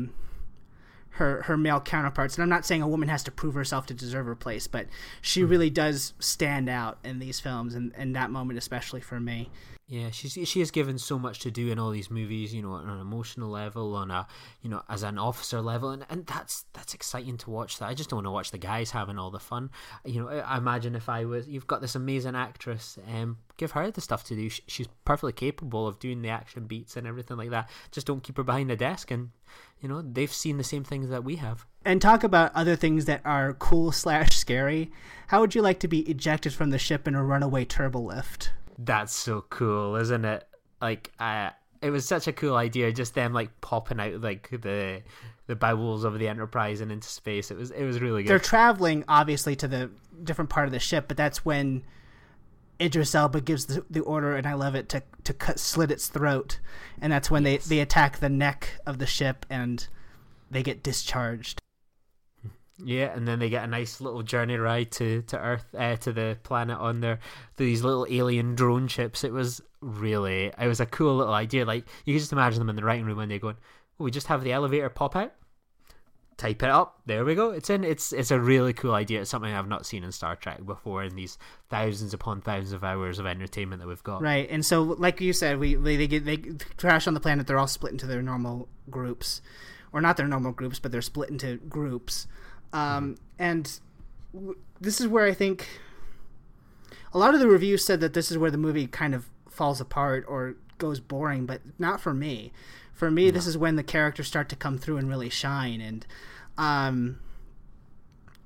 male counterparts. And I'm not saying a woman has to prove herself to deserve her place, but she really does stand out in these films, and that moment especially for me. Yeah, she is given so much to do in all these movies, you know, on an emotional level, on a, you know, as an officer level, and that's exciting to watch. That I just don't want to watch the guys having all the fun. You know, I imagine if you've got this amazing actress, give her the stuff to do. She's perfectly capable of doing the action beats and everything like that. Just don't keep her behind the desk, and you know, they've seen the same things that we have. And talk about other things that are cool/scary. How would you like to be ejected from the ship in a runaway turbolift? That's so cool, isn't it? Like, it was such a cool idea, just them like popping out like the bowels of the Enterprise and into space. It was really good. They're traveling obviously to the different part of the ship, but that's when Idris Elba gives the order, and I love it, to slit its throat, and that's when they attack the neck of the ship and they get discharged. Yeah, and then they get a nice little journey ride to Earth, to the planet on these little alien drone ships. It was a cool little idea. Like, you can just imagine them in the writing room when they're going, oh, we just have the elevator pop out, type it up, there we go, it's in. It's a really cool idea. It's something I've not seen in Star Trek before, in these thousands upon thousands of hours of entertainment that we've got. Right, and so like you said, they crash on the planet. They're all split into their normal groups, or not their normal groups, but they're split into groups. And this is where I think a lot of the reviews said that this is where the movie kind of falls apart or goes boring, but not for me. For me, This is when the characters start to come through and really shine. And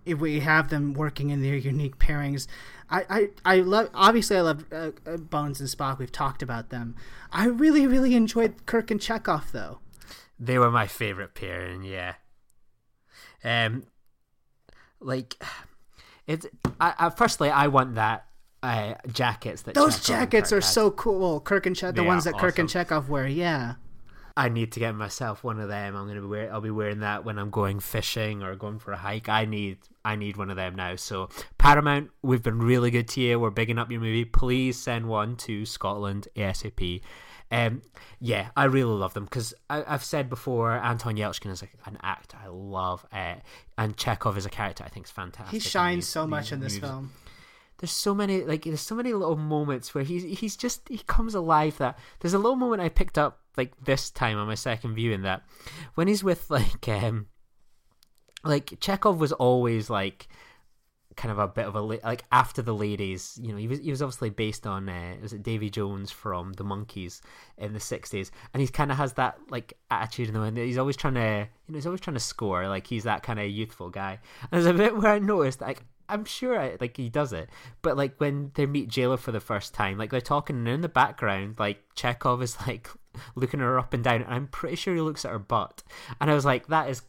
if we have them working in their unique pairings. I love, obviously I love Bones and Spock. We've talked about them. I really, really enjoyed Kirk and Chekhov, though. They were my favorite pairing, yeah. Firstly, I want that jackets that those Chekhov jackets are had. so cool. Kirk and the ones that Kirk and Chekhov wear, yeah. I need to get myself one of them. I'll be wearing that when I'm going fishing or going for a hike. I need one of them now. So Paramount, we've been really good to you. We're bigging up your movie. Please send one to Scotland ASAP. Yeah, I really love them because I've said before, Anton Yelchin is an actor I love, and Chekhov is a character I think is fantastic. He shines so much in this film. There's so many little moments where he comes alive. That there's a little moment I picked up like this time on my second viewing, that when he's with like Chekhov was always like kind of a bit of a like after the ladies, you know, he was obviously based on was it Davy Jones from the Monkees in the 60s, and he kind of has that like attitude in the way. He's always trying to score, like he's that kind of youthful guy. And there's a bit where I noticed, like, I'm sure he does it, but like when they meet Jayla for the first time, like they're talking, and in the background like Chekhov is like looking her up and down, and I'm pretty sure he looks at her butt, and I was like, that is,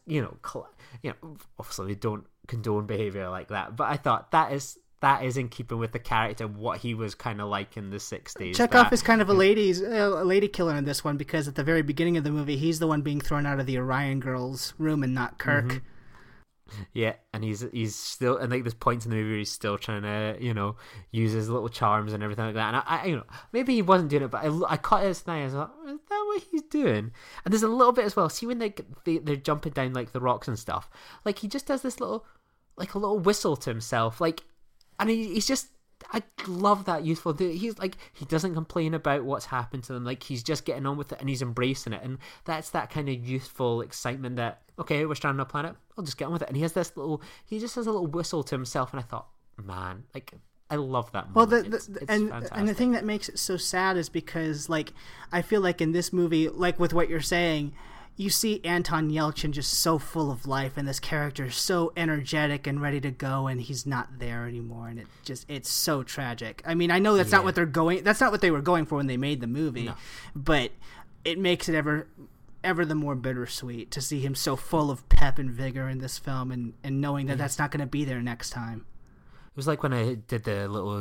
obviously we don't condone behavior like that, but I thought that is in keeping with the character, what he was kind of like in the 60s. Chekhov is kind of a lady killer in this one, because at the very beginning of the movie he's the one being thrown out of the Orion girls' room and not Kirk. Mm-hmm. Yeah, and he's still, and like there's points in the movie where he's still trying to, use his little charms and everything like that. And I maybe he wasn't doing it, but I caught his eye. I was like, is that what he's doing? And there's a little bit as well. See when they're jumping down like the rocks and stuff. Like he just does this little, like a little whistle to himself. Like, and he's just. I love that youthful dude. He's like, he doesn't complain about what's happened to them. Like he's just getting on with it and he's embracing it. And that's that kind of youthful excitement that, okay, we're stranded on a planet, I'll just get on with it. And he just has a little whistle to himself. And I thought, man, like, I love that movie. Well, it's fantastic. And the thing that makes it so sad is because, like, I feel like in this movie, like with what you're saying, you see Anton Yelchin just so full of life, and this character is so energetic and ready to go, and he's not there anymore, and it's so tragic. I mean, I know that's not what that's not what they were going for when they made the movie, no. But it makes it ever the more bittersweet to see him so full of pep and vigor in this film, and knowing that that's not going to be there next time. It was like when I did the little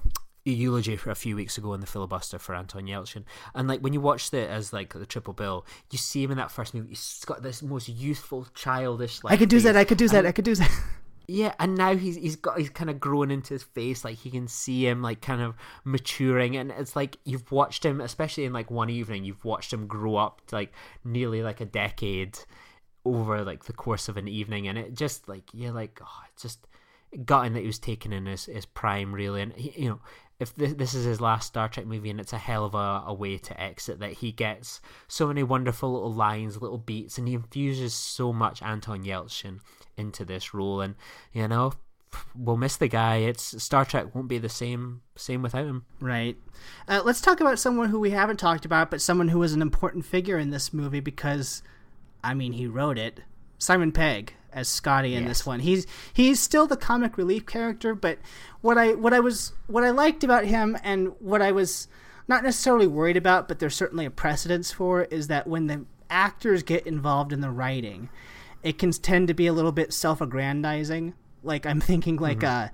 eulogy for a few weeks ago in the filibuster for Anton Yelchin, and like when you watched it as like the triple bill, you see him in that first movie, he's got this most youthful, childish like, I could do that. Yeah, and now he's kind of growing into his face, like you can see him like kind of maturing, and it's like you've watched him, especially in like one evening, you've watched him grow up to like nearly like a decade over like the course of an evening, and it just like it's just gutting that he was taken in his prime, really. And he, if this is his last Star Trek movie, and it's a hell of a way to exit, that he gets so many wonderful little lines, little beats, and he infuses so much Anton Yelchin into this role. And we'll miss the guy. Star Trek won't be the same without him. Right. Let's talk about someone who we haven't talked about, but someone who was an important figure in this movie because, I mean, he wrote it. Simon Pegg as Scotty in this one. He's still the comic relief character, but what I liked about him, and what I was not necessarily worried about, but there's certainly a precedence for, is that when the actors get involved in the writing, it can tend to be a little bit self-aggrandizing. Like I'm thinking like Brent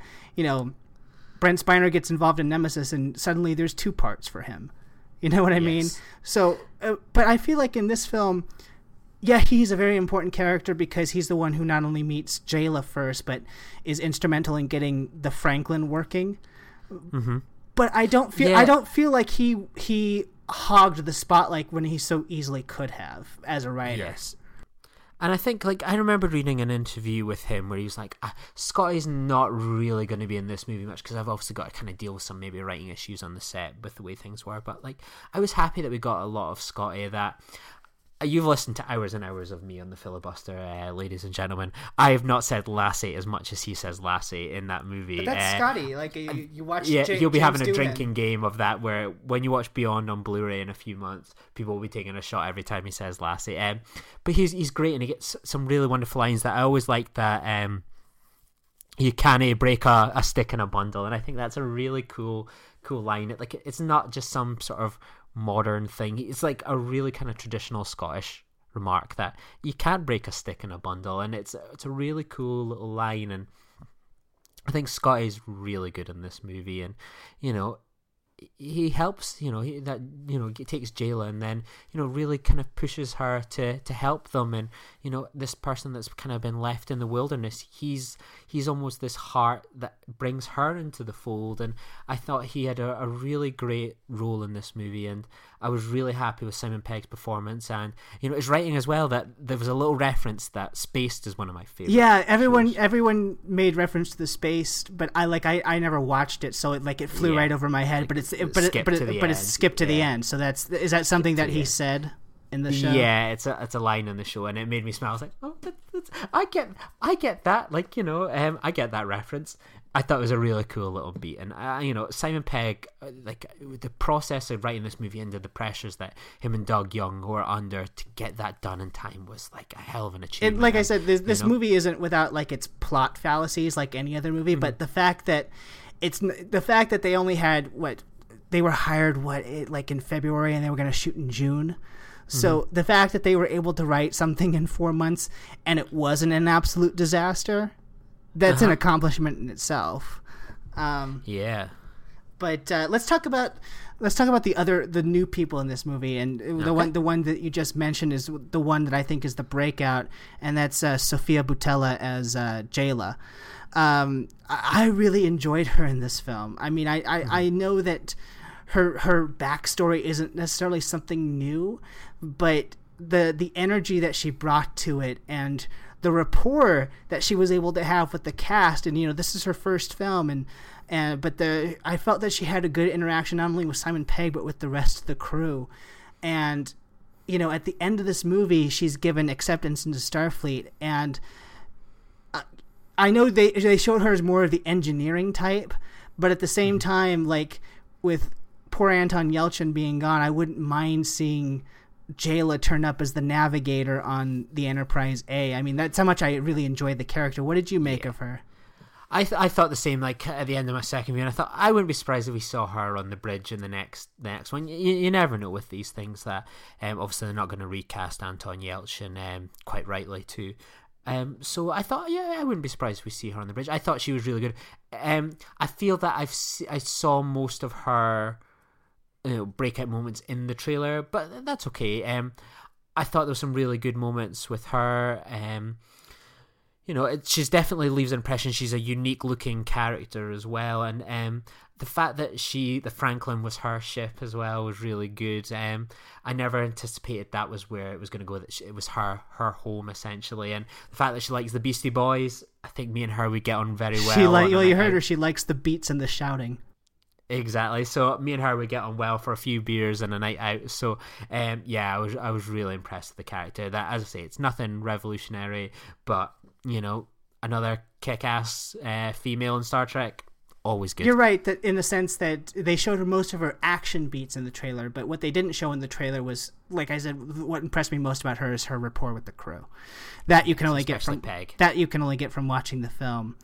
Spiner gets involved in Nemesis and suddenly there's 2 parts for him. You know what I mean? So but I feel like in this film, yeah, he's a very important character because he's the one who not only meets Jayla first, but is instrumental in getting the Franklin working. Mm-hmm. But I don't feel like he hogged the spotlight when he so easily could have as a writer. Yes. And I think, like, I remember reading an interview with him where he was like, Scotty's not really going to be in this movie much because I've obviously got to kind of deal with some maybe writing issues on the set with the way things were. But, like, I was happy that we got a lot of Scotty. That you've listened to hours and hours of me on the filibuster, ladies and gentlemen. I have not said Lassie as much as he says Lassie in that movie. But that's Scotty. Like you watch. Yeah, you'll be James having a drinking game of that, where when you watch Beyond on Blu-ray in a few months, people will be taking a shot every time he says Lassie. But he's great, and he gets some really wonderful lines. That I always like that. you can't break a stick in a bundle, and I think that's a really cool line. It's not just some sort of modern thing. It's like a really kind of traditional Scottish remark that you can't break a stick in a bundle, and it's a really cool little line. And I think Scotty's really good in this movie, and he helps, he takes Jayla and then, really kind of pushes her to help them. And, this person that's kind of been left in the wilderness, he's almost this heart that brings her into the fold. And I thought he had a really great role in this movie, and I was really happy with Simon Pegg's performance. And, his writing as well, that there was a little reference that Spaced is one of my favorites. Yeah, everyone made reference to the Spaced, but I never watched it, so it flew right over my head. But it's skipped to the end. So is that something that he said in the show? Yeah, it's a line in the show, and it made me smile. I was like, oh, I get that. I get that reference. I thought it was a really cool little beat. And Simon Pegg, the process of writing this movie under the pressures that him and Doug Young were under to get that done in time was like a hell of an achievement. Like I said, this movie isn't without its plot fallacies like any other movie, but the fact that they only had they were hired in February and they were going to shoot in June. So the fact that they were able to write something in 4 months and it wasn't an absolute disaster, that's an accomplishment in itself. Yeah. But let's talk about the new people in this movie, and the one that you just mentioned is the one that I think is the breakout, and that's Sofia Boutella as Jayla. I really enjoyed her in this film. I mean, I know that her backstory isn't necessarily something new, but the energy that she brought to it and the rapport that she was able to have with the cast, and this is her first film, but I felt that she had a good interaction not only with Simon Pegg but with the rest of the crew. And at the end of this movie, she's given acceptance into Starfleet, and I know they showed her as more of the engineering type, but at the same time, with poor Anton Yelchin being gone, I wouldn't mind seeing Jayla turn up as the navigator on the Enterprise A. I mean, that's how much I really enjoyed the character. What did you make of her? I thought the same. At the end of my second view, and I thought I wouldn't be surprised if we saw her on the bridge in the next one. You never know with these things. That obviously they're not going to recast Anton Yelchin, quite rightly too. So I thought, I wouldn't be surprised if we see her on the bridge. I thought she was really good. I feel that I saw most of her breakout moments in the trailer, but that's okay. I thought there were some really good moments with her. She's definitely leaves an impression. She's a unique looking character as well, and the fact that the Franklin was her ship as well was really good. I never anticipated that was where it was going to go, that it was her home essentially, and the fact that she likes the Beastie Boys, I think me and her would get on very well. You heard her, she likes the beats and the shouting. Exactly. So me and her would get on well for a few beers and a night out. So I was really impressed with the character. That, as I say, it's nothing revolutionary, but another kick-ass female in Star Trek, always good. You're right, that in the sense that they showed her most of her action beats in the trailer, but what they didn't show in the trailer was, like I said, what impressed me most about her is her rapport with the crew. That you can only get from watching the film.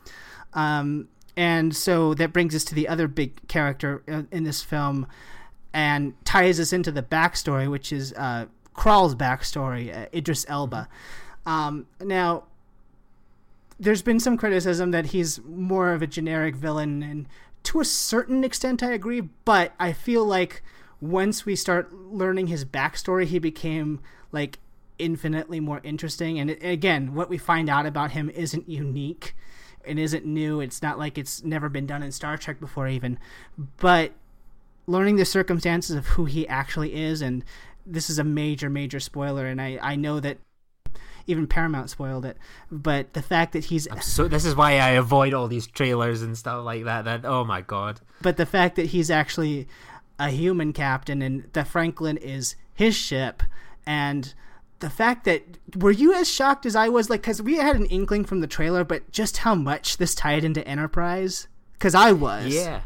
And so that brings us to the other big character in this film and ties us into the backstory, which is Krall's backstory, Idris Elba. Now, there's been some criticism that he's more of a generic villain, and to a certain extent I agree, but I feel like once we start learning his backstory, he became infinitely more interesting. And again, what we find out about him isn't unique. It isn't new. It's not like it's never been done in Star Trek before even. But learning the circumstances of who he actually is, and this is a major, major spoiler, and I know that even Paramount spoiled it, but the fact that he's... So this is why I avoid all these trailers and stuff like that, oh my God. But the fact that he's actually a human captain and the Franklin is his ship, and... the fact that, were you as shocked as I was? Because we had an inkling from the trailer, but just how much this tied into Enterprise? Because I was. Yeah.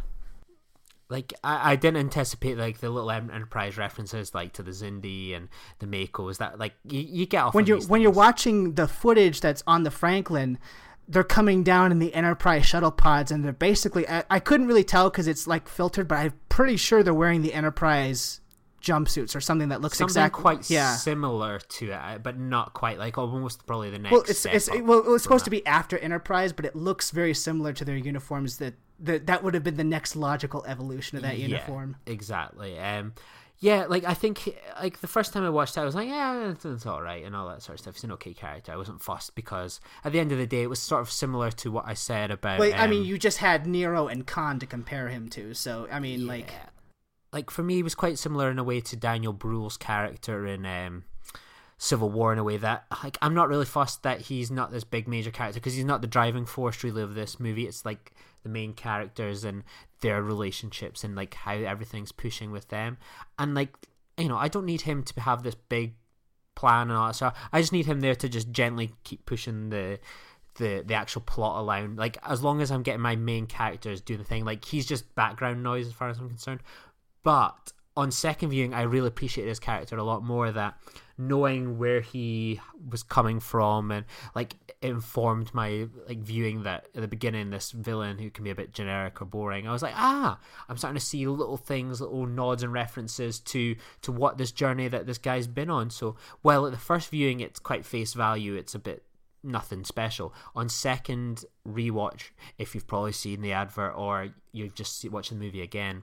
I didn't anticipate the little Enterprise references to the Xindi and the Makos. That you get off when you're watching the footage that's on the Franklin. they're coming down in the Enterprise shuttle pods, and they're basically, I couldn't really tell because it's like filtered, but I'm pretty sure they're wearing the Enterprise jumpsuits or something that looks exactly quite similar to it, but not quite, like almost probably the next it's supposed to be after Enterprise, but it looks very similar to their uniforms. That would have been the next logical evolution of that uniform. Exactly. Yeah, like I think like the first time I watched it, I was like, yeah, it's all right and all that sort of stuff. He's an okay character. I wasn't fussed because at the end of the day, it was sort of similar to what I said about. Well, I mean, you just had Nero and Khan to compare him to, so I mean, like for me, he was quite similar in a way to Daniel Bruhl's character in Civil War, in a way that, like, I'm not really fussed that he's not this big major character because he's not the driving force really of this movie. It's like the main characters and their relationships and like how everything's pushing with them, and like, you know, I don't need him to have this big plan and all that stuff. I just need him there to just gently keep pushing the actual plot along. Like, as long as I'm getting my main characters doing the thing, like, he's just background noise as far as I'm concerned. But on second viewing, I really appreciated his character a lot more, that knowing where he was coming from and like informed my like viewing that at the beginning, this villain who can be a bit generic or boring, I was like, I'm starting to see little things, little nods and references to what this journey that this guy's been on. So while at the first viewing it's quite face value, it's a bit nothing special. On second rewatch, if you've probably seen the advert or you've just watching the movie again,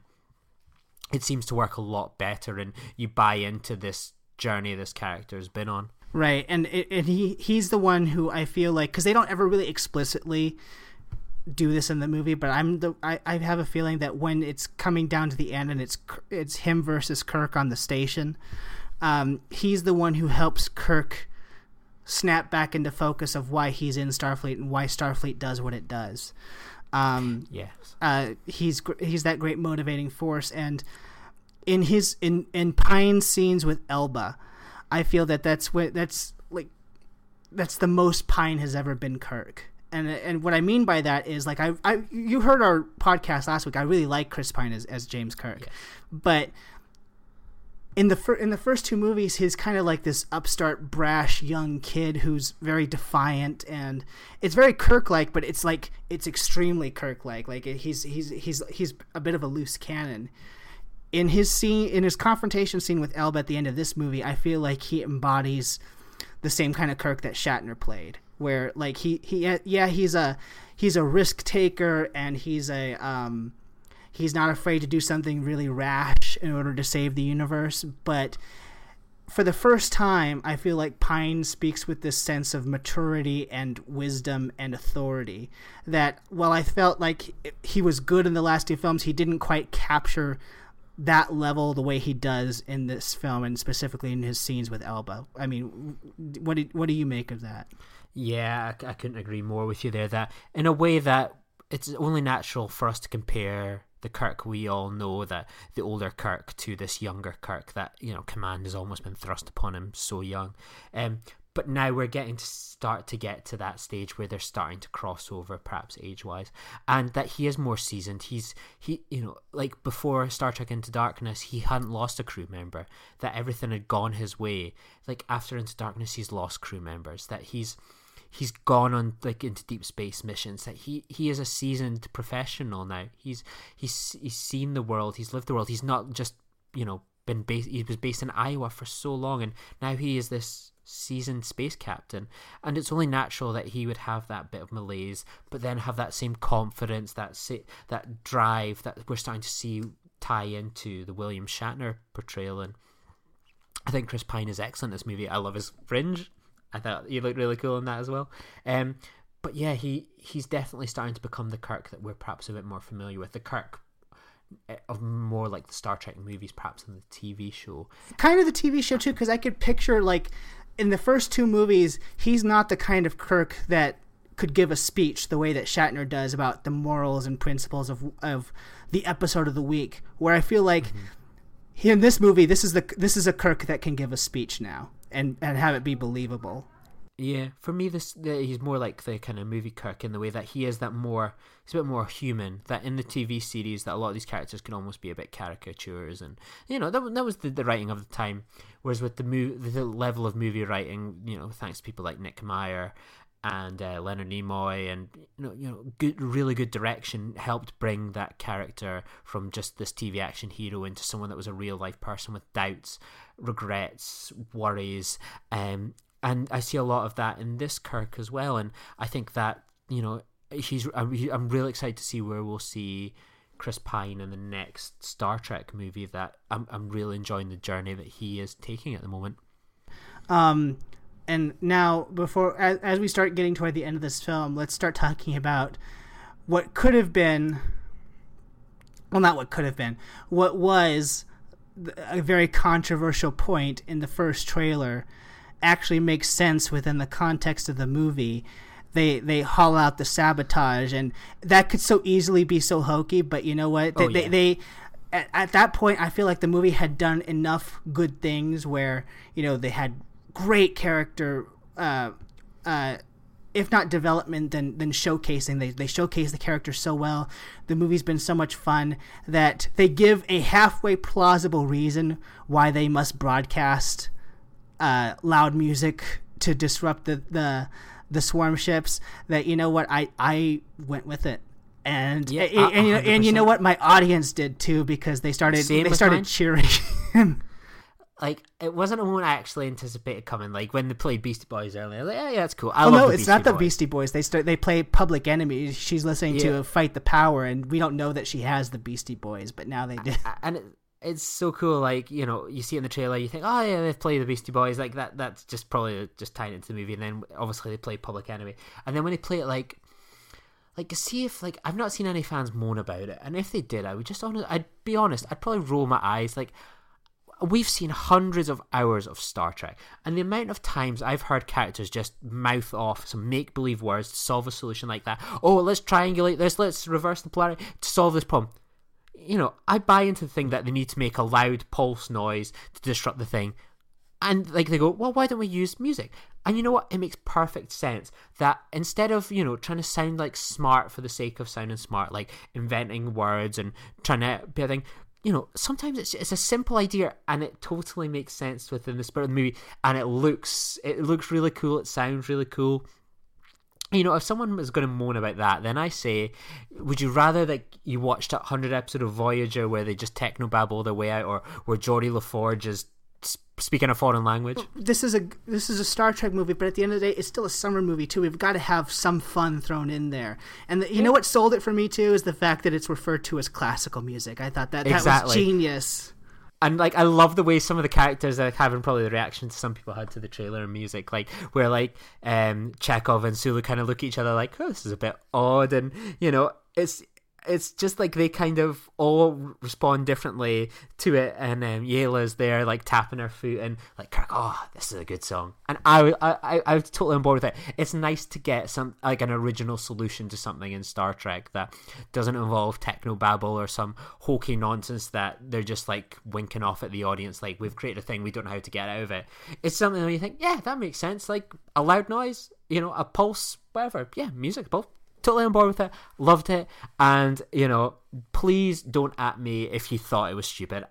it seems to work a lot better and you buy into this journey this character has been on. Right, and he's the one who I feel like, because they don't ever really explicitly do this in the movie, but I have a feeling that when it's coming down to the end and it's him versus Kirk on the station, he's the one who helps Kirk snap back into focus of why he's in Starfleet and why Starfleet does what it does. Yes. He's that great motivating force, and in Pine's scenes with Elba, I feel that's the most Pine has ever been Kirk. And what I mean by that is, like, you heard our podcast last week. I really like Chris Pine as James Kirk, yeah. But in the first two movies, he's kind of like this upstart, brash young kid who's very defiant, and it's very Kirk-like, but it's extremely Kirk-like. Like, he's a bit of a loose cannon. In his confrontation scene with Elba at the end of this movie, I feel like he embodies the same kind of Kirk that Shatner played, where like he's a risk taker, and he's not afraid to do something really rash in order to save the universe. But for the first time, I feel like Pine speaks with this sense of maturity and wisdom and authority that, while I felt like he was good in the last two films, he didn't quite capture that level the way he does in this film, and specifically in his scenes with Elba. I mean, what do you make of that? Yeah, I couldn't agree more with you there. That in a way that it's only natural for us to compare the Kirk we all know, that the older Kirk, to this younger Kirk that, you know, command has almost been thrust upon him so young. But now we're getting to get to that stage where they're starting to cross over, perhaps age-wise, and that he is more seasoned. He you know, like before Star Trek Into Darkness, he hadn't lost a crew member, that everything had gone his way. Like after Into Darkness, he's lost crew members, that he's gone on like into deep space missions, that he is a seasoned professional now. He's seen the world, he's lived the world. He's not just, you know, he was based in Iowa for so long, and now he is this seasoned space captain, and it's only natural that he would have that bit of malaise, but then have that same confidence, that drive that we're starting to see tie into the William Shatner portrayal. And I think Chris Pine is excellent in this movie. I love his fringe. I thought he looked really cool in that as well. But yeah, he's definitely starting to become the Kirk that we're perhaps a bit more familiar with, the Kirk of more like the Star Trek movies, perhaps in the TV show. Kind of the TV show too, because I could picture, like, in the first two movies, he's not the kind of Kirk that could give a speech the way that Shatner does about the morals and principles of the episode of the week, where I feel like in this movie, this is a Kirk that can give a speech now and have it be believable. Yeah, for me, he's more like the kind of movie Kirk in the way that he's a bit more human. That in the TV series, that a lot of these characters can almost be a bit caricatures, and you know that was the writing of the time. Whereas with the level of movie writing, you know, thanks to people like Nick Meyer, and Leonard Nimoy, and really good direction helped bring that character from just this TV action hero into someone that was a real life person with doubts, regrets, worries, and I see a lot of that in this Kirk as well. And I think that I'm really excited to see where we'll see Chris Pine in the next Star Trek movie. That I'm really enjoying the journey that he is taking at the moment. And now, as we start getting toward the end of this film, let's start talking about what could have been. Well, not what could have been. What was a very controversial point in the first trailer actually makes sense within the context of the movie. They haul out the sabotage, and that could so easily be so hokey. But you know what? They at that point, I feel like the movie had done enough good things where they had great character, if not development, then showcasing. They showcase the character so well. The movie's been so much fun that they give a halfway plausible reason why they must broadcast loud music to disrupt the swarm ships. That I went with it. And you know what, my audience did too, because they started cheering. Like, it wasn't a moment I actually anticipated coming. Like, when they played Beastie Boys earlier, like, yeah, that's cool. It's not the Beastie Boys. They play Public Enemy. She's listening to Fight the Power, and we don't know that she has the Beastie Boys, but now they do. And it's so cool. Like, you see it in the trailer, you think, oh yeah, they've played the Beastie Boys. Like, that's just probably just tying it into the movie. And then obviously they play Public Enemy. And then when they play it, like see if, like, I've not seen any fans moan about it. And if they did, I'd be honest, I'd probably roll my eyes. Like, we've seen hundreds of hours of Star Trek, and the amount of times I've heard characters just mouth off some make-believe words to solve a solution like that. Oh, let's triangulate this, let's reverse the polarity to solve this problem. I buy into the thing that they need to make a loud pulse noise to disrupt the thing. And, like, they go, well, why don't we use music? And you know what? It makes perfect sense that instead of, trying to sound, like, smart for the sake of sounding smart, like inventing words and trying to be a thing, sometimes it's a simple idea and it totally makes sense within the spirit of the movie, and it looks really cool, it sounds really cool. If someone was going to moan about that, then I say, would you rather that you watched 100 episodes of Voyager where they just technobabble their way out, or where Geordie LaForge is speaking a foreign language? This is a Star Trek movie, but at the end of the day, it's still a summer movie too. We've got to have some fun thrown in there. And you know what sold it for me too is the fact that it's referred to as classical music. I thought that was genius. And, like, I love the way some of the characters are having probably the reaction to some people had to the trailer and music, like, where, like, Chekhov and Sulu kind of look at each other like, oh, this is a bit odd, and, it's just like they kind of all respond differently to it. And Yela's there, like, tapping her foot, and, like, Kirk, oh, this is a good song. And I was totally on board with it. It's nice to get some, like, an original solution to something in Star Trek that doesn't involve technobabble or some hokey nonsense that they're just, like, winking off at the audience, like, we've created a thing, we don't know how to get out of it. It's something where you think, yeah, that makes sense. Like, a loud noise, a pulse, whatever. Yeah, music, both. Totally on board with it, loved it, and please don't at me if you thought it was stupid.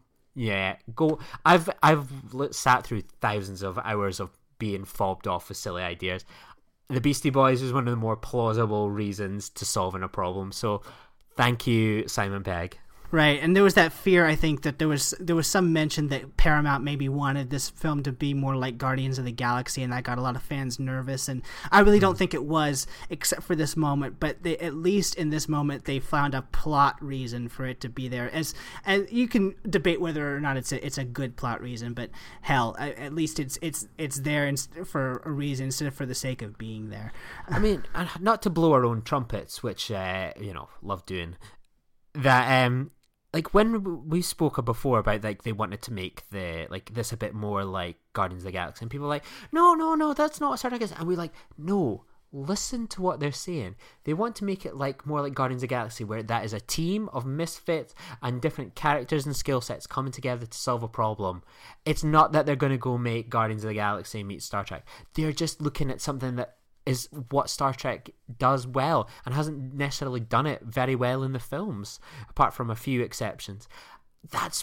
Go. I've sat through thousands of hours of being fobbed off with silly ideas. The Beastie Boys was one of the more plausible reasons to solving a problem. So, thank you, Simon Pegg. Right, and there was that fear, I think, that there was some mention that Paramount maybe wanted this film to be more like Guardians of the Galaxy, and that got a lot of fans nervous, and I really don't think it was, except for this moment, but at least in this moment, they found a plot reason for it to be there. And you can debate whether or not it's a good plot reason, but hell, at least it's there for a reason instead of for the sake of being there. I mean, not to blow our own trumpets, which, love doing, that, like, when we spoke before about, like, they wanted to make this a bit more like Guardians of the Galaxy, and people were like, no, that's not what Star Trek is. And we're like, no, listen to what they're saying. They want to make it like more like Guardians of the Galaxy, where that is a team of misfits and different characters and skill sets coming together to solve a problem. It's not that they're going to go make Guardians of the Galaxy meet Star Trek. They're just looking at something that is what Star Trek does well and hasn't necessarily done it very well in the films, apart from a few exceptions. That's what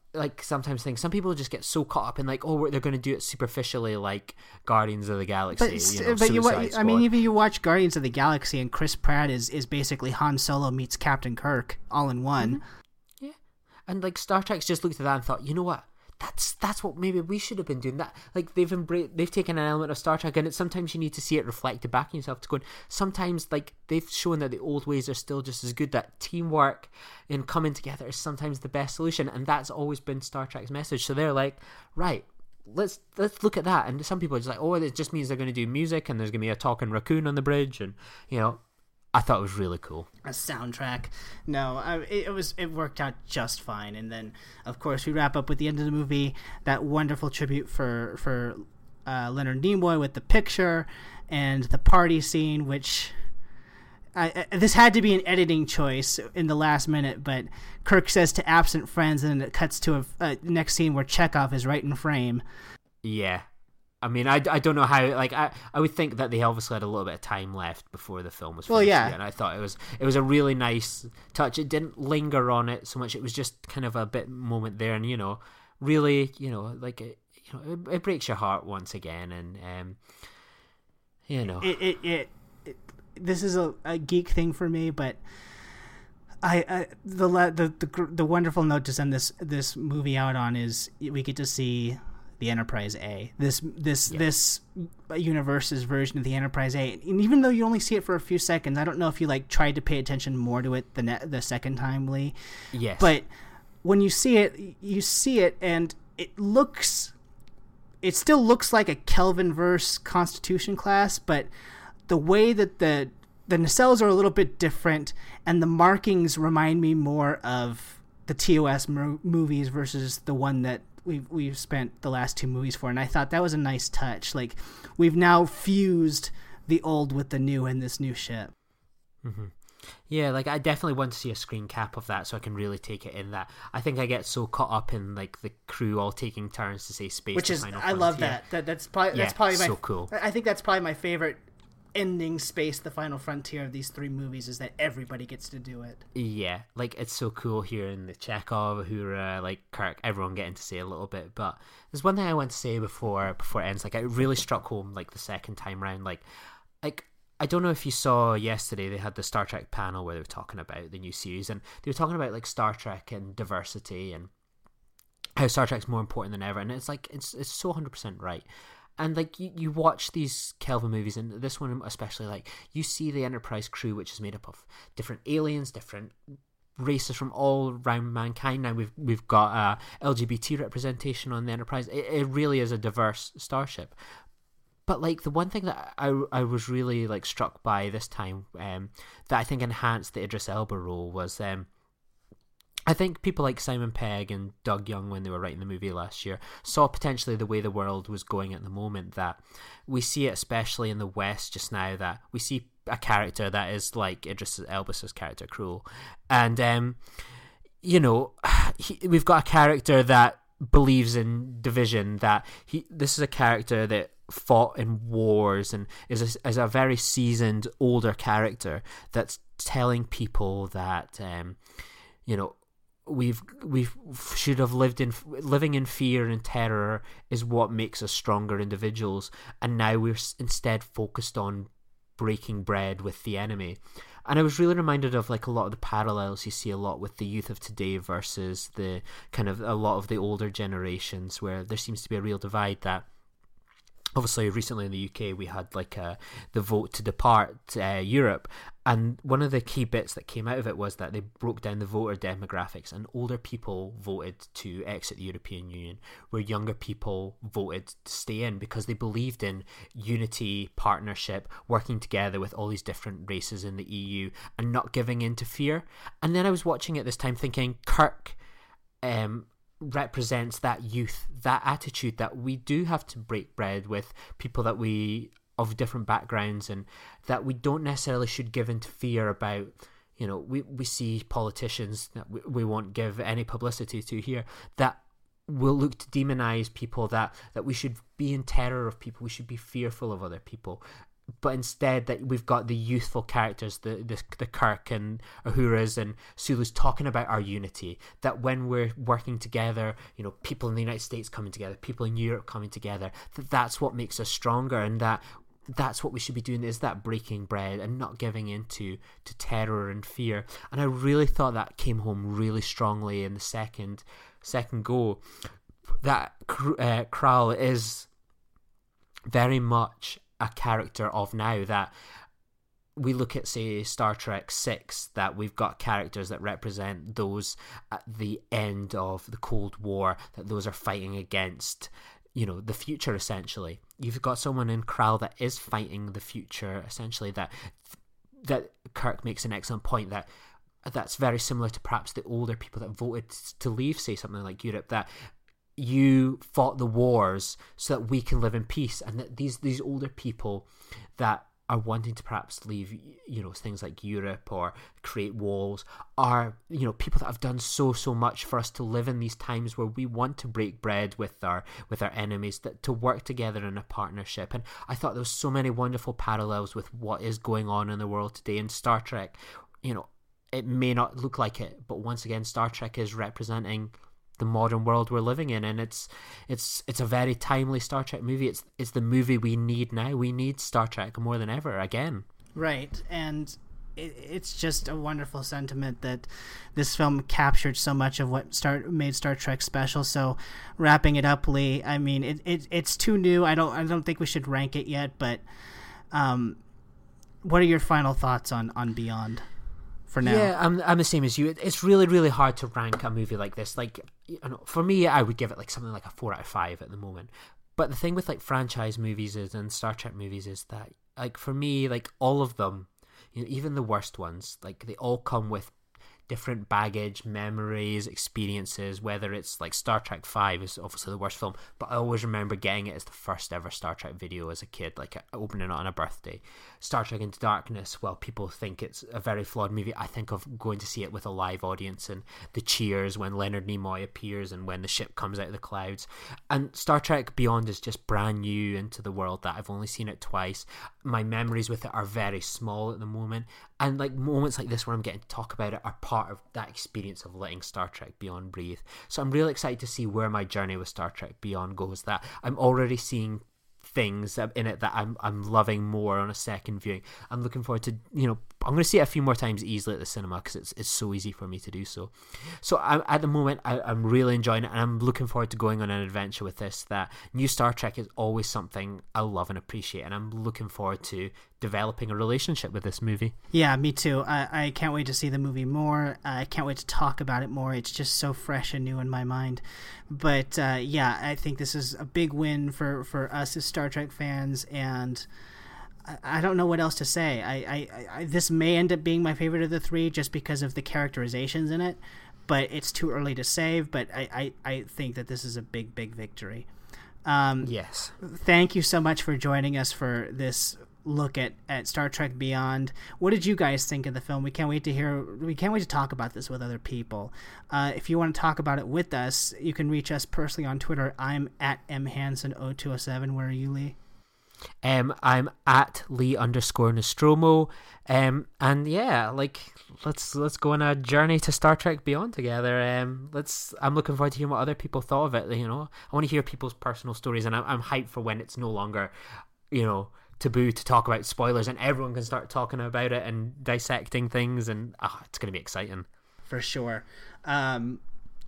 like sometimes think some people just get so caught up in like, oh, they're going to do it superficially, like Guardians of the Galaxy. I mean, even you watch Guardians of the Galaxy, and Chris Pratt is basically Han Solo meets Captain Kirk all in one. Mm-hmm. Yeah, and like Star Trek's just looked at that and thought, you know what? That's what maybe we should have been doing. That, like, they've taken an element of Star Trek, and it's sometimes you need to see it reflected back in yourself to go. Sometimes, like, they've shown that the old ways are still just as good. That teamwork and coming together is sometimes the best solution, and that's always been Star Trek's message. So they're like, right, let's look at that. And some people are just like, oh, it just means they're going to do music, and there's going to be a talking raccoon on the bridge, and I thought it was really cool. A soundtrack. No, it worked out just fine. And then, of course, we wrap up with the end of the movie, that wonderful tribute for Leonard Nimoy with the picture and the party scene, which this had to be an editing choice in the last minute, but Kirk says to absent friends, and then it cuts to a next scene where Chekhov is right in frame. Yeah. I mean, I don't know how. Like, I would think that they obviously had a little bit of time left before the film was finished. Well, yeah, and I thought it was a really nice touch. It didn't linger on it so much. It was just kind of a bit moment there, and really, like it breaks your heart once again, and this is a geek thing for me, but the wonderful note to send this movie out on is we get to see the Enterprise A, this universe's version of the Enterprise A, and even though you only see it for a few seconds, I don't know if you like tried to pay attention more to it the second time, Lee. Yes. But when you see it, and it still looks like a Kelvin-verse Constitution class, but the way that the nacelles are a little bit different, and the markings remind me more of the TOS movies versus the one that we've spent the last two movies for, and I thought that was a nice touch. Like, we've now fused the old with the new in this new ship. Mm-hmm. Yeah, like I definitely want to see a screen cap of that so I can really take it in. That I think I get so caught up in like the crew all taking turns to say space, which is Final I love Frontier. That's probably so cool. I think that's probably my favorite ending space, the final frontier of these three movies, is that everybody gets to do it. Yeah, like it's so cool here in the Chekhov, Uhura, like Kirk, everyone getting to say a little bit. But there's one thing I want to say before it ends. Like, it really struck home like the second time round. Like I don't know if you saw yesterday, they had the Star Trek panel where they were talking about the new series, and they were talking about like Star Trek and diversity and how Star Trek's more important than ever. And it's like it's so 100% right. And like you watch these Kelvin movies, and this one especially, like you see the Enterprise crew, which is made up of different aliens, different races from all around mankind. Now we've got LGBT representation on the Enterprise. It really is a diverse starship. But like the one thing that I was really like struck by this time, that I think enhanced the Idris Elba role was I think people like Simon Pegg and Doug Young, when they were writing the movie last year, saw potentially the way the world was going at the moment, that we see it especially in the West just now, that we see a character that is like Idris Elba's character, Cruel. And, we've got a character that believes in division, that this is a character that fought in wars and is a very seasoned, older character that's telling people that, we should have living in fear and terror is what makes us stronger individuals, and now we're instead focused on breaking bread with the enemy. And I was really reminded of like a lot of the parallels you see a lot with the youth of today versus the kind of a lot of the older generations, where there seems to be a real divide. That obviously recently in the UK we had like the vote to depart Europe, and one of the key bits that came out of it was that they broke down the voter demographics, and older people voted to exit the European Union, where younger people voted to stay in because they believed in unity, partnership, working together with all these different races in the EU and not giving in to fear. And then I was watching it this time thinking Kirk represents that youth, that attitude that we do have to break bread with people that we of different backgrounds, and that we don't necessarily should give into fear about, we see politicians that we won't give any publicity to here that will look to demonize people, that we should be in terror of people, we should be fearful of other people. but instead that we've got the youthful characters, the Kirk and Uhura's and Sulu's talking about our unity, that when we're working together, you know, people in the United States coming together, people in Europe coming together, that's what makes us stronger, and that's what we should be doing, is that breaking bread and not giving in to terror and fear. And I really thought that came home really strongly in the second go, that Krall is very much a character of now, that we look at, say, Star Trek 6, that we've got characters that represent those at the end of the Cold War, that those are fighting against, you know, the future, essentially. You've got someone in Krall that is fighting the future, essentially, that Kirk makes an excellent point, that's very similar to perhaps the older people that voted to leave, say, something like Europe, that you fought the wars so that we can live in peace, and that these older people that are wanting to perhaps leave, you know, things like Europe or create walls, are, you know, people that have done so much for us to live in these times where we want to break bread with our enemies, that to work together in a partnership. And I thought there was so many wonderful parallels with what is going on in the world today. In Star Trek, you know, it may not look like it, but once again, Star Trek is representing the modern world we're living in, and it's a very timely Star Trek movie. It's the movie we need now. We need Star Trek more than ever again. Right, and it's just a wonderful sentiment that this film captured so much of what made Star Trek special. So, wrapping it up, Lee, I mean, it's too new. I don't think we should rank it yet, but what are your final thoughts on Beyond? For now. Yeah, I'm the same as you. It's really, really hard to rank a movie like this. Like, you know, for me, I would give it like something like a 4 out of 5 at the moment. But the thing with like franchise movies and Star Trek movies is that, like, for me, like, all of them, you know, even the worst ones, like, they all come with different baggage, memories, experiences. Whether it's like Star Trek 5 is obviously the worst film, but I always remember getting it as the first ever Star Trek video as a kid, like opening it on a birthday. Star Trek Into Darkness, well, people think it's a very flawed movie. I think of going to see it with a live audience and the cheers when Leonard Nimoy appears and when the ship comes out of the clouds. And Star Trek Beyond is just brand new into the world, that I've only seen it twice. My memories with it are very small at the moment, and like moments like this where I'm getting to talk about it are part of that experience of letting Star Trek Beyond breathe. So I'm really excited to see where my journey with Star Trek Beyond goes, that I'm already seeing things in it that I'm loving more on a second viewing. I'm looking forward to, you know, I'm going to see it a few more times easily at the cinema because it's so easy for me to do so. So at the moment, I'm really enjoying it, and I'm looking forward to going on an adventure with this. That new Star Trek is always something I love and appreciate, and I'm looking forward to developing a relationship with this movie. Yeah, me too. I can't wait to see the movie more. I can't wait to talk about it more. It's just so fresh and new in my mind. But yeah, I think this is a big win for us as Star Trek fans, and I don't know what else to say. I this may end up being my favorite of the three just because of the characterizations in it, but it's too early to say. But I think that this is a big victory. Yes. Thank you so much for joining us for this look at Star Trek Beyond. What did you guys think of the film? We can't wait to talk about this with other people. If you want to talk about it with us, you can reach us personally on Twitter. I'm at mhanson0207. Where are you, Lee? I'm at Lee_Nostromo. And yeah, like, let's go on a journey to Star Trek Beyond together. I'm looking forward to hearing what other people thought of it. You know, I want to hear people's personal stories, and I'm hyped for when it's no longer, you know, taboo to talk about spoilers and everyone can start talking about it and dissecting things, and it's going to be exciting for sure. And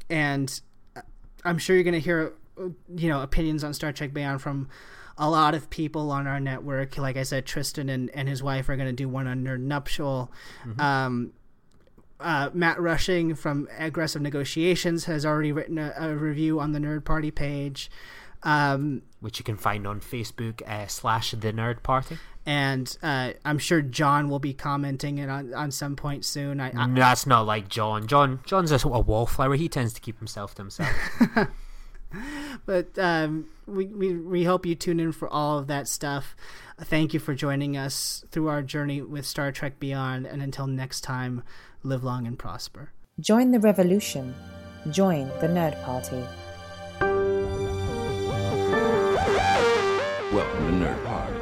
I'm sure you're going to hear, you know, opinions on Star Trek Beyond from a lot of people on our network. Like I said, Tristan and his wife are going to do one on Nerd Nuptial. Mm-hmm. Matt Rushing from Aggressive Negotiations has already written a review on the Nerd Party page, which you can find on Facebook /The Nerd Party. And I'm sure John will be commenting it on some point soon. That's not like John. John's a wallflower. He tends to keep himself to himself. But we hope you tune in for all of that stuff. Thank you for joining us through our journey with Star Trek Beyond, and until next time, live long and prosper. Join the revolution. Join the Nerd Party. Welcome to Nerd Party.